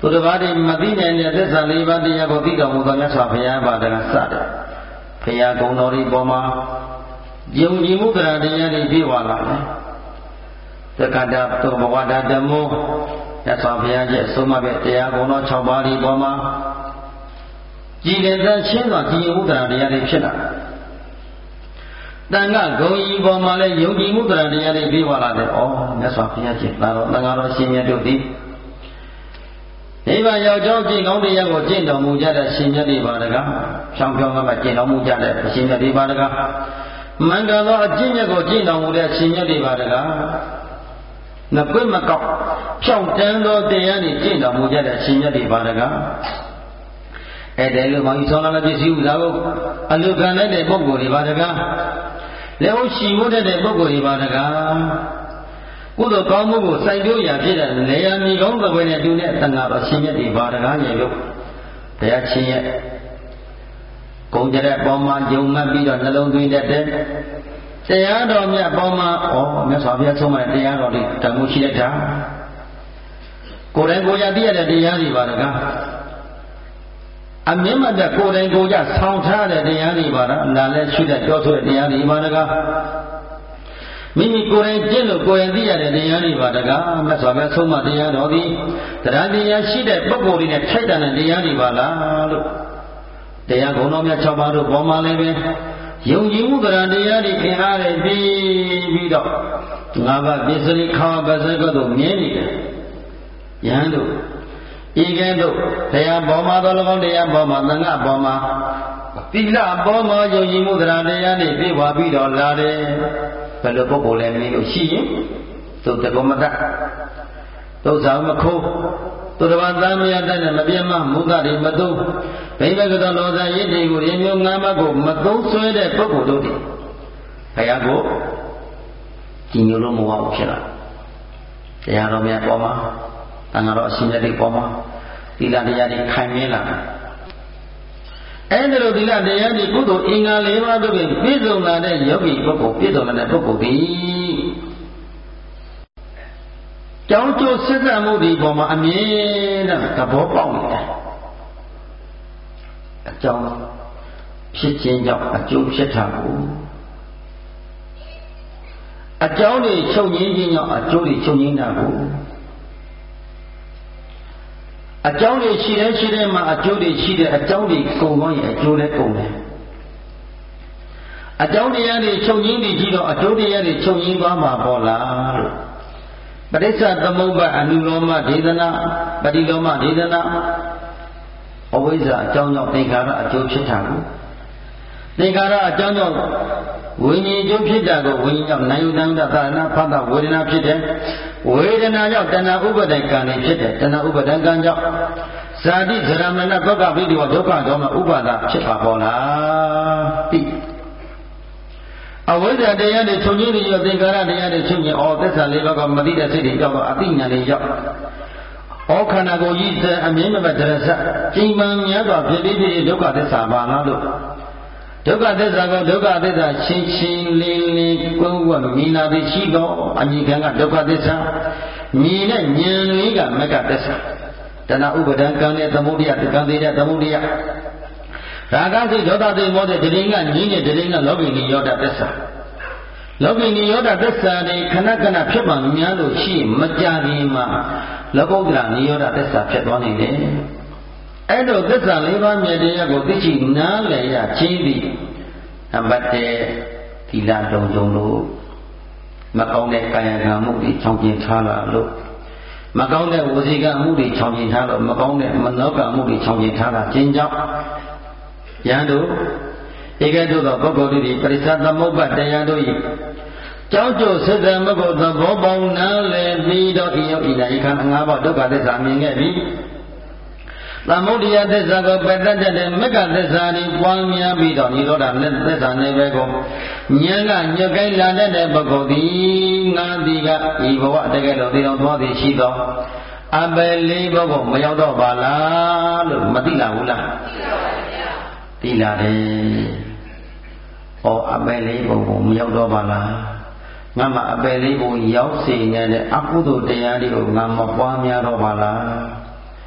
သူတစ်ပါးတည်းမသိနိုင်တဲ့သစ္စာလေးပါးတရားကိုသိတော်မူသောမြတ်စွာဘုရားပါဒကစတယ်ဘုရားကုံတော်ဤပေါ်မှာယုံကြည်မှုတရားတရားတွေပြည့်ဝလာတယ်သက္ကတာသုဘဝတဓမ္မောမြတ်စွာဘုရားရဲ့အဆုံးအမပဲတရားကုံတော်၆ပါးဒီပေါ်မှာကြည်လင်တဲ့ရှင်းစွာကြည်မှုတရားတရားတွေဖြစ်လာတန်ခါဂုံဤပေါ်မှာလည်းယုံကြည်မှုတရားတရားတွေပြည့်ဝလာတယ်ဩမြတ်စွာဘုရားရှင်သာတော်သံဃာတော်ရှင်မြတ်တို့သည်နိဗ္ဗာန်ရောက်ကြောင်းကျင့်ကောင်းတရားကိုကျင့်တော်မူကြတဲ့ရှင်မြတ်တွေပါတကားဖြောင်းဖြောင်းကမှကျင့်တော်မူကြတဲ့ရှင်မြတ်တွေပါတကားမင်္ဂလာသောအကျင့်မြတ်ကိုကျင့်တော်မူတဲ့ရှင်မြတ်တွေပါတကားငကွက်မကောက်ဖြောင်းတန်းသောတရားတွေကျင့်တော်မူကြတဲ့ရှင်မြတ်တွေပါတကားအဲ့ဒီလိုမှဤဆောင်းလာတဲ့ပစ္စည်းဥစ္စာကိုအလူခံတဲ့ပုဂ္ဂိုလ်တွေပါတကားလက်ဟုတ်ရှိမှုတဲ့ပုဂ္ဂိုလ်တွေပါတကားကုသိုလ်ကောင်းမှုကိုစိုက်ပျိုးရာဖြစ်တဲ့လေယာမီကောင်းသဘွယ်နဲ့တူတဲ့တန်ခါတော်ရှင်မြတ်တွေပါတကားရဲ့လို့ဘုရားရှင်ရဲ့ဂုဏ်ကြတဲ့ပေါ်မှာယုံမှတ်ပြီးတော့နှလုံးသွင်းတတ်တဲ့တရားတော်မြတ်ပေါ်မှာဩမြတ်စွာဘုရားဆုံးမတဲ့တရားတော်လေးတန်ဖိုးရှိတဲ့တာကိုယ်တိုင်ကိုယ်ရသိရတဲ့တရားတွေပါတကားအမြင့်မတ်တဲ့ကိုယ်တိုင်ကိုယ်ရဆောင်းထားတဲ့တရားတွေပါလားနာလည်းရှိတဲ့ကြောဆိုတဲ့တရားတွေပါတကားမိမိကိုယ်တိုင်ကျင့်လို့ကိုယ်ရင်သိရတဲ့တရားတွေပါတကားမြတ်စွာဘုရားဆုံးမတရားတော်သည်တရားတရားရှိတဲ့ပုဂ္ဂိုလ်တွေနဲ့ထိုက်တန်တဲ့တရားတွေပါလားလို့တရားကုံတော်မြတ်၆ပါးတို့ပေါ်မှာလည်းပဲယုံကြည်မှုတရားတရားတွေခင်အားတွေပြီးပြီးတော့ငါးပါးပစ္စည်းခါပါစကတို့မြင်နေတယ်ယဟန်တို့ဤကဲ့သို့တရားပေါ်မှာသော၎င်းတရားပေါ်မှာသံဃာပေါ်မှာသီလပေါ်မှာယုံကြည်မှုတရားတရားတွေပြည့်ဝပြီးတော့လာတယ်ဘယ်လိုပုဂ္ဂိုလ်လဲမင်းတို့ရှိရင်သုတ္တကောမတသုဇာမခိုးသူတော်ဘာသားမရတတ်တဲ့မပြတ်မမုဒ္ဒတွေမသုံးဘိဗကသောလောဇာရည်တွေကိုရင်းမျိုးငါးပါးကိုမသုံးဆွဲတဲ့ပုဂ္ဂိုလ်တို့ဒီဘုရားကိုကြည်ညိုလို့မဟုတ်ဘူးဖြစ်လာတရားတော်များပေါ်မှာတန်ခါတော်အရှင်မြတ်တွေပေါ်မှာသီလတရားတွေခိုင်မြဲလာအဲ့ဒါလိုသီလတရားတွေကုသိုလ်အင်္ဂါ၄ပါးတို့ဖြင့်ပြည့်စုံလာတဲ့ယောဂီပုဂ္ဂိုလ်ပြည့်စုံလာတဲ့ပုဂ္ဂိုလ်သည်ကြောင်းကျိုးစစ်သက်မှုဒီပေါ်မှာအမြဲတမ်းသဘောပေါက်နေတယ်အကြောင်းဖြစ်ခြင်းကြောင့်အကျိုးဖြစ်တာကိုအကြောင်းတွေချုပ်ငင်းခြင်းကြောင့်အကျိုးတွေချုပ်ငင်းတာကိုအကြောင်းတွေရှိတဲ့ရှိတဲ့မှာအကျိုးတွေရှိတဲ့အကြောင်းတွေကုန်သွားရင်အကျိုးလည်းကုန်တယ်အကြောင်းတရားတွေချုပ်ငင်းပြီးကြည့်တော့အကျိုးတရားတွေချုပ်ငင်းသွားမှာပေါ့လားလို့ပရိစ္ဆသမုပ္ပါအနုလောမဒေသနာပရိလောမဒေသနာအဝိဇ္ဇာအကြောင်းကြောင့်သင်္ခါရအကျိုးဖြစ်တာကိုသင်္ခါရအကြောင်းကြောင့်ဝိညာဉ်အကျိုးဖြစ်တာကိုဝိညာဉ်ကြောင့်နာယုတံတသာနာဖတ်တာဝေဒနာဖြစ်တယ်ဝေဒနာကြောင့်တဏှာဥပါဒံကံတွေဖြစ်တယ်တဏှာဥပါဒံကံကြောင့်ဇာတိဇရမဏသောကပိတိဝဒုက္ခဒေါမဥပါဒဖြစ်ပါပေါ်လားပြီအဝိဇ္ဇာတရားတွေချုပ်ငင်းပြီးရောသင်္ခါရတရားတွေချုပ်ငင်းဩသစ္စာလေးပါးကမသိတဲ့စိတ်တွေကြောင့်အသိဉာဏ်တွေရောက်ဩခန္ဓာကိုယ်ကြီးစအမြင်မပတ်တရစကျိန်ပန်များစွာဖြစ်ပြီးဖြစ်ဒုက္ခသစ္စာပါလားလို့ဒုက္ခသစ္စာကဒုက္ခသစ္စာရှင်းရှင်းလင်းလင်းကိုယ်ကမိနာသည်ရှိသောအမိခံကဒုက္ခသစ္စာမြင်တဲ့ဉာဏ်လေးကမကသစ္စာတဏှာဥပါဒံကံနဲ့သမုဒယကံသေးတဲ့သမုဒယရာဂစိတ်ဒေါသစိတ်မောတဲ့တရင်ကညီးတဲ့တရင်ကလောဘိနိယောဒသစ္စာလောဘိနိယောဒသစ္စာတွေခဏခဏဖြစ်မှများလို့ရှိမကြခင်မှာလောကုတ္တရာနိယောဒသစ္စာဖြစ်သွားနေတယ်အဲ့တော့သစ္စာလေးပါးမြတ်တရားကိုသိရှိနားလည်ရခြင်းသည်အဘတ်တဲ့သီလတုံတုံလို့မကောင်းတဲ့ကာယကံမှုတွေချောင်ကျင်ထားလာလို့မကောင်းတဲ့ဝစီကံမှုတွေချောင်ကျင်ထားလို့မကောင်းတဲ့မနောကံမှုတွေချောင်ကျင်ထားတာခြင်းကြောင့်ယံတို့ဧကတုသောပုဂ္ဂိုလ်တို့သည်ပရိစ္ဆသမုပ္ပါတရားတို့၏ကြောင့်ကျိုးစိတ်သမုပ္ပါသဘောပေါင်းနားလည်ပြီးတော့ဤယောဤနာဤခံငါးပါးဒုက္ခသစ္စာမြင်ခဲ့ပြီသမုဒယသစ္စာကိုပယ်တတ်တဲ့မက္ခသစ္စာတွေပွားများပြီးတော့နိရောဓသစ္စာနယ်ပဲကိုဉာဏ်ကညွတ်ကိုင်းလာတဲ့ပုဂ္ဂိုလ်သည်ငါသည်ကဤဘဝတကယ်လို့သိအောင်သွားသည်ရှိသောအပယ်လေးဘုံမရောက်တော့ပါလားလို့မသိလာဘူးလားသိလာတယ်။ဩအပယ်လေးဘုံမရောက်တော့ပါလားငါမှအပယ်လေးဘုံရောက်စေနေတဲ့အကုသိုလ်တရားတွေကိုငါမပွားများတော့ပါလား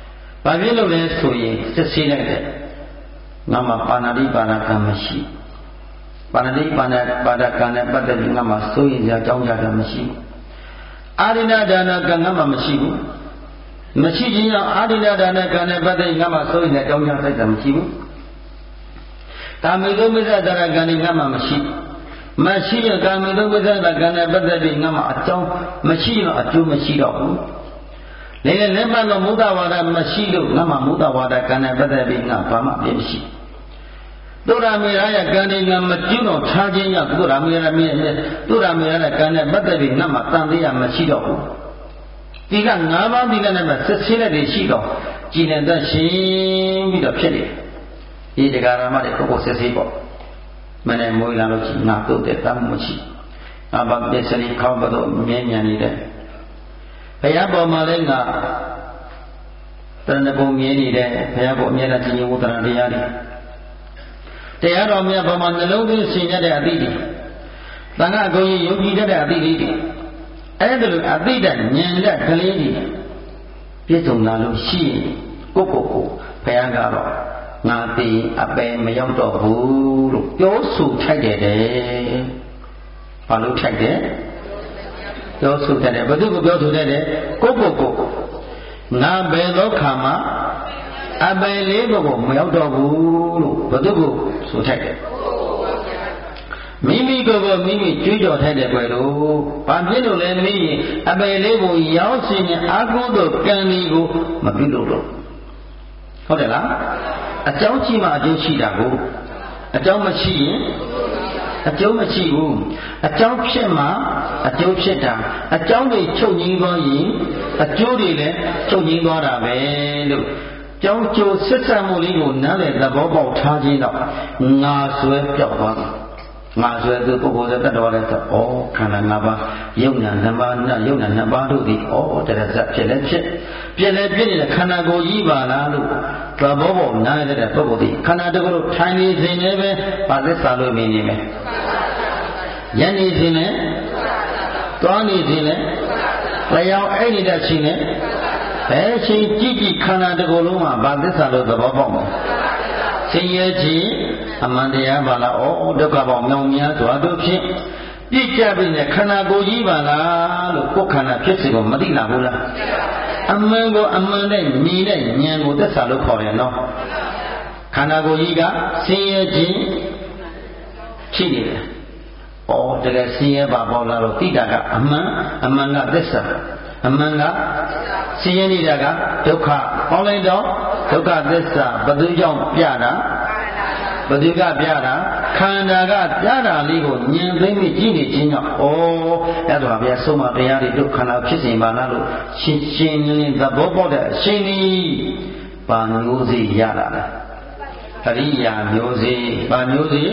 ဘာဖြစ်လို့လဲဆိုရင်စစ်ဆေးလိုက်တဲ့ငါမှာပါဏာတိပါဒကံမရှိပါဏာတိပါဏာပါဒကံနဲ့ပတ်သက်ပြီးငါမှာစိုးရင်ကြောင်းကြတာမရှိဘူးအာရိဏဒါနကံငါမှာမရှိဘူးမရှိခြင်းကြောင့်အာရိဏဒါနကံနဲ့ပတ်သက်ပြီးငါမှာစိုးရင်ကြောင်းကြတိုက်တာမရှိဘူးကာမေတုမိစ္ဆဒရကံငါမှာမရှိမရှိရကာမေတုမိစ္ဆဒကံနဲ့ပတ်သက်ပြီးငါမှာအကြောင်းမရှိတော့အကျိုးမရှိတော့ဘူးလည်းလည်းလက်မှတ်တော့မုဒ္ဒဝါဒမရှိလို့ငါမှာမုဒ္ဒဝါဒကံနဲ့ပတ်သက်ပြီးငါဘာမှပြည့်မရှိသုရမေရရဲ့ကံတွေငါမကျွတော့ထားခြင်းကြောင့်သုရမေရမြင့်သုရမေရရဲ့ကံနဲ့ပတ်သက်ပြီးငါမှာတန်တရားမရှိတော့ဘူးဒီကငါးပါးဒီကနေ့မှစစ်ဆေးလက်တွေရှိတော့ကြည်နေတဲ့ရှင်ပြီးတော့ဖြစ်နေဒီတရားဓမ္မတွေကိုကိုစစ်ဆေးပေါ့မနေ့မွေးလာလို့ရှိငါတို့တဲ့တမ်းမရှိငါဘာပစ္စည်းခေါဘတော့မြဲမြံနေတဲ့ဘုရားပေါ်မှာလည်းငါတဏှပုံမြင်နေတဲ့ဘုရားပေါ်အမြဲတမ်းကြီးညိုတရားတရားတွေတရားတော်မြတ်ပေါ်မှာနှလုံးသွင်းဆင်ရတဲ့အသည့်တွေတန်ခါကိုယုံကြည်တဲ့အသည့်တွေအဲ့ဒါလိုအသည့်တဲ့ဉာဏ်တဲ့ကလေးတွေပြည့်စုံလာလို့ရှိရင်ကိုကိုကိုဘုရားကတော့ငါသိအပယ်မရောက်တော့ဘူးလို့ပြောဆိုထိုက်တယ်တဲ့ဘာလို့ထိုက်တယ်ပြောဆိုတတ်တယ်ဘယ်သူကပြောဆိုတတ်တယ်ကိုကိုကိုငါဘယ်သောခါမှအပယ်လေးကိုမရောက်တော့ဘူးလို့ဘယ်သူကဆိုထိုက်တယ်မိမိကိုယ်ကိုမိမိကြွေးကြော်ထိုက်တယ်ကွယ်လို့ဘာဖြစ်လို့လဲမင်းရင်အပယ်လေးကိုရောက်စီရင်အာကုသို့ကံဒီကိုမပြုလို့တော့ဟုတ်တယ်လားအကြောင်းရှိမှအကျိုးရှိတာကိုအကြောင်းမရှိရင်အကျိုးမရှိဘူးအကြောင်းဖြစ်မှအကျိုးဖြစ်တာအကြောင်းတွေချုပ်ငြိမ်းသွားရင်အကျိုးတွေလည်းချုပ်ငြိမ်းသွားတာပဲလို့ကြောင်းကျိုးဆက်ဆံမှုလေးကိုနားလည်သဘောပေါက်ထားခြင်းတော့ငါဆွဲပြောက်သွားတယ်ငါဆွဲသူပုဂ္ဂိုလ်သက်တော်လည်းဆိုဩခန္ဓာ၅ပါးယုံနာ၅ပါးနဲ့ယုံနာ၅ပါးတို့သည်ဩတရဇတ်ဖြစ်လည်းဖြစ်ပြည့်လည်းပြည့်နေတဲ့ခန္ဓာကိုယ်ကြီးပါလားလို့သဘောပေါက်နားရတဲ့ပုဂ္ဂိုလ်ဒီခန္ဓာတကယ်လို့ထိုင်နေခြင်းလည်းပဲပါသစ္စာလို့မြင်နေမယ်ယဉ်နေခြင်းလည်းတွားနေခြင်းလည်းလျောင်းအိတ်နေတဲ့ခြင်းလည်းဘယ်ချိန်ကြည့်ကြည့်ခန္ဓာတကယ်လုံးမှာပါသစ္စာလို့သဘောပေါက်မယ်ဆင်းရဲခြင်းအမှန်တရားပါလားဩဒုက္ခပေါင်းမြောင်များစွာတို့ဖြင့်ပြည့်ကြပြီနဲ့ခန္ဓာကိုယ်ကြီးပါလားလို့ကိုယ်ခန္ဓာဖြစ်စီကိုမသိလာဘူးလားအမှန်ကိုအမှန်နဲ့မြင်တဲ့ဉာဏ်ကိုသစ္စာလို့ခေါ်တယ်နော်ခန္ဓာကိုယ်ကြီးကဆင်းရဲခြင်းဖြစ်နေတယ်ဩတကယ်ဆင်းရဲပါပေါ်လာတော့သိတာကအမှန်အမှန်ကသစ္စာအမှန်ကဆင်းရဲနေတာကဒုက္ခပေါင်းလိုက်တော့ဒုက္ခသစ္စာဘယ်သူကြောင့်ပြတာဘယ်သူကပြတာခန္ဓာကပြတာလေးကိုဉာဏ်သိမိကြည့်နေခြင်းကြောင့်ဩအဲ့ဒါဗျာဆုံးမတရားတွေဒုက္ခနာဖြစ်စဉ်ပါလားလို့ရှင်းရှင်းလင်းလင်းသဘောပေါက်တဲ့အရှင်ကြီးပါမျိုးစေ့ရလာတာအရိယာမျိုးစေ့ပါမျိုးစေ့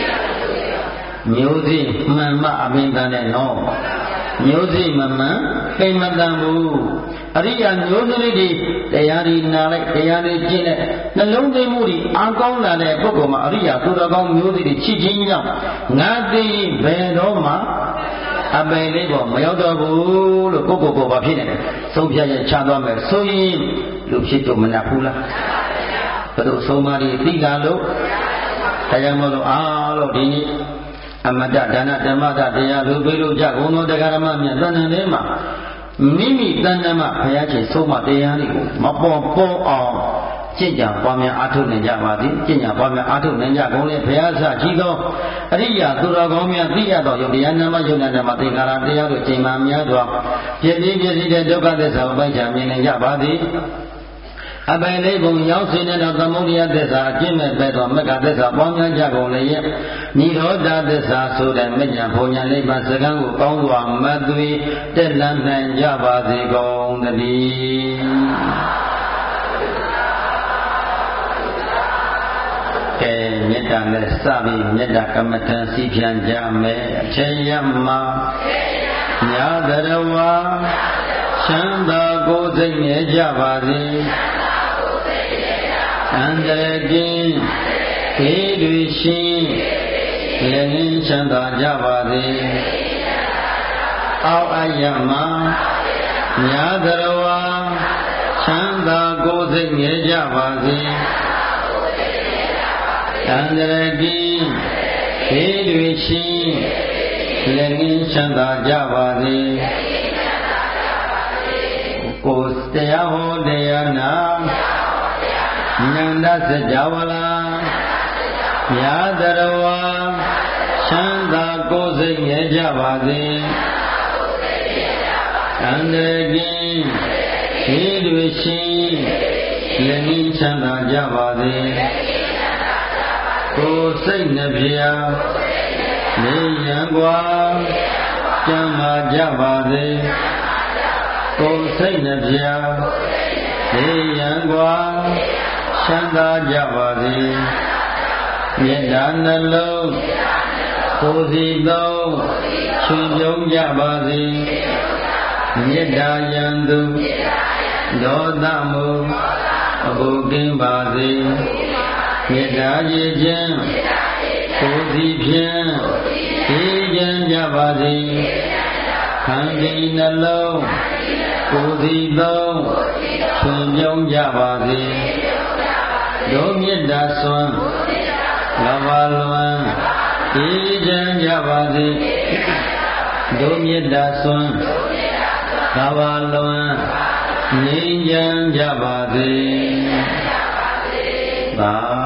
မျိုးစေ့မှန်မှအမင်းတန်တဲ့နော်မျိုးစေ့မမှန်ပိမတန်ဘူးအရိယာမျိုးစေ့လေးတွေတရားဒီနာလိုက်တရားတွေကျင့်တဲ့နှလုံးသွင်းမှုတွေအာကောင်းလာတဲ့ပုဂ္ဂိုလ်မှာအရိယာသူတော်ကောင်းမျိုးစေ့တွေချစ်ခြင်းကြောင့်ငါသိဘယ်တော့မှအပယ်လေးပေါ်မရောက်တော့ဘူးလို့ကိုယ့်ကိုယ်ကိုယ်ဘာဖြစ်နေလဲသုံးဖြတ်ရချသွားမယ်ဆိုရင်လူဖြစ်တော့မနာဘူးလားဘယ်လိုဆုံးမတွေသိလာလို့တရားမလို့အားလို့ဒီနေ့အမတ္တဒါနဓမ္မတတရားလူပေးလို့ကြဘုံတော်တရားဓမ္မမြတ်တဏ္ဍာလေးမှာမိမိတဏ္ဍာမှာဘုရားရှင်ဆုံးမတရားတွေကိုမပေါ်ပေါ်အောင်ကျင့်ကြံပွားများအားထုတ်နိုင်ကြပါသည်ကျင့်ကြံပွားများအားထုတ်နိုင်ကြကုန်လေဘုရားဆရာကြီးသောအရိယာသူတော်ကောင်းများသိရသောယုတ်တရားနာမယုတ်နာနာမသင်္ကာရတရားတို့ချိန်မှများစွာပြည့်ပြည့်ပြည့်တဲ့ဒုက္ခသစ္စာကိုပိုက်ချမြင်နိုင်ကြပါသည်အပယ်လေးပုံရောက်စေတဲ့သမုဒိယသစ္စာအကျင့်မဲ့ပဲသောမက္ခသစ္စာပေါင်းများကြကုန်လေရဲ့နိရောဓသစ္စာဆိုတဲ့မဉ္ဇဉ်ဘုံညာလေးပါစကံကိုကောင်းစွာမသွေတက်လန်းနိုင်ကြပါစေကုန်သတည်းကဲမေတ္တာနဲ့စပြီးမေတ္တာကမ္မထံစီဖြံကြမယ်အထင်ရမှာညာတရဝါချမ်းသာကိုယ်စိတ်မြဲကြပါစေအန္တရာယ်ကင်းခေတွေရှင်လည်းချမ်းသာကြပါစေအောက်အယမညာတရဝါချမ်းသာကိုယ်စိတ်ငြိမ်းကြပါစေအန္တရာယ်ကင်းဘေးတွေချင်းလည်းငြိမ်းချမ်းသာကြပါစေကိုယ်တရားဟောတရားနာဉာဏ်စကြဝဠာမြာတရဝါချမ်းသာကိုယ်စိတ်ငြိမ်းကြပါစေအန္တရာယ်ကင်းဘေးတွေချင်းလည်းငြိမ်းချမ်းသာကြပါစေကိုယ်စိတ်နှပြနေရန်กว่าကျမ်းမာကြပါစေကိုယ်စိတ်နှပြနေရန်กว่าချမ်းသာကြပါစေမေတ္တာနှလုံးကိုယ်စီသုံးချွင်ပြုံးကြပါစေမေတ္တာယံသူဒေါသမှုအဘုကင်းပါစေမေတ္တာရည်ခြင်းကိုယ်စီဖြင့်အေးချမ်းကြပါစေခန္တီနှလုံးကိုယ်စီသုံးချွင်ပြုံးကြပါစေဒုမေတ္တာစွမ်းငဘာလွန်အေးချမ်းကြပါစေဒုမေတ္တာစွမ်းငဘာလွန်ငြိမ်းချမ်းကြပါစေသာ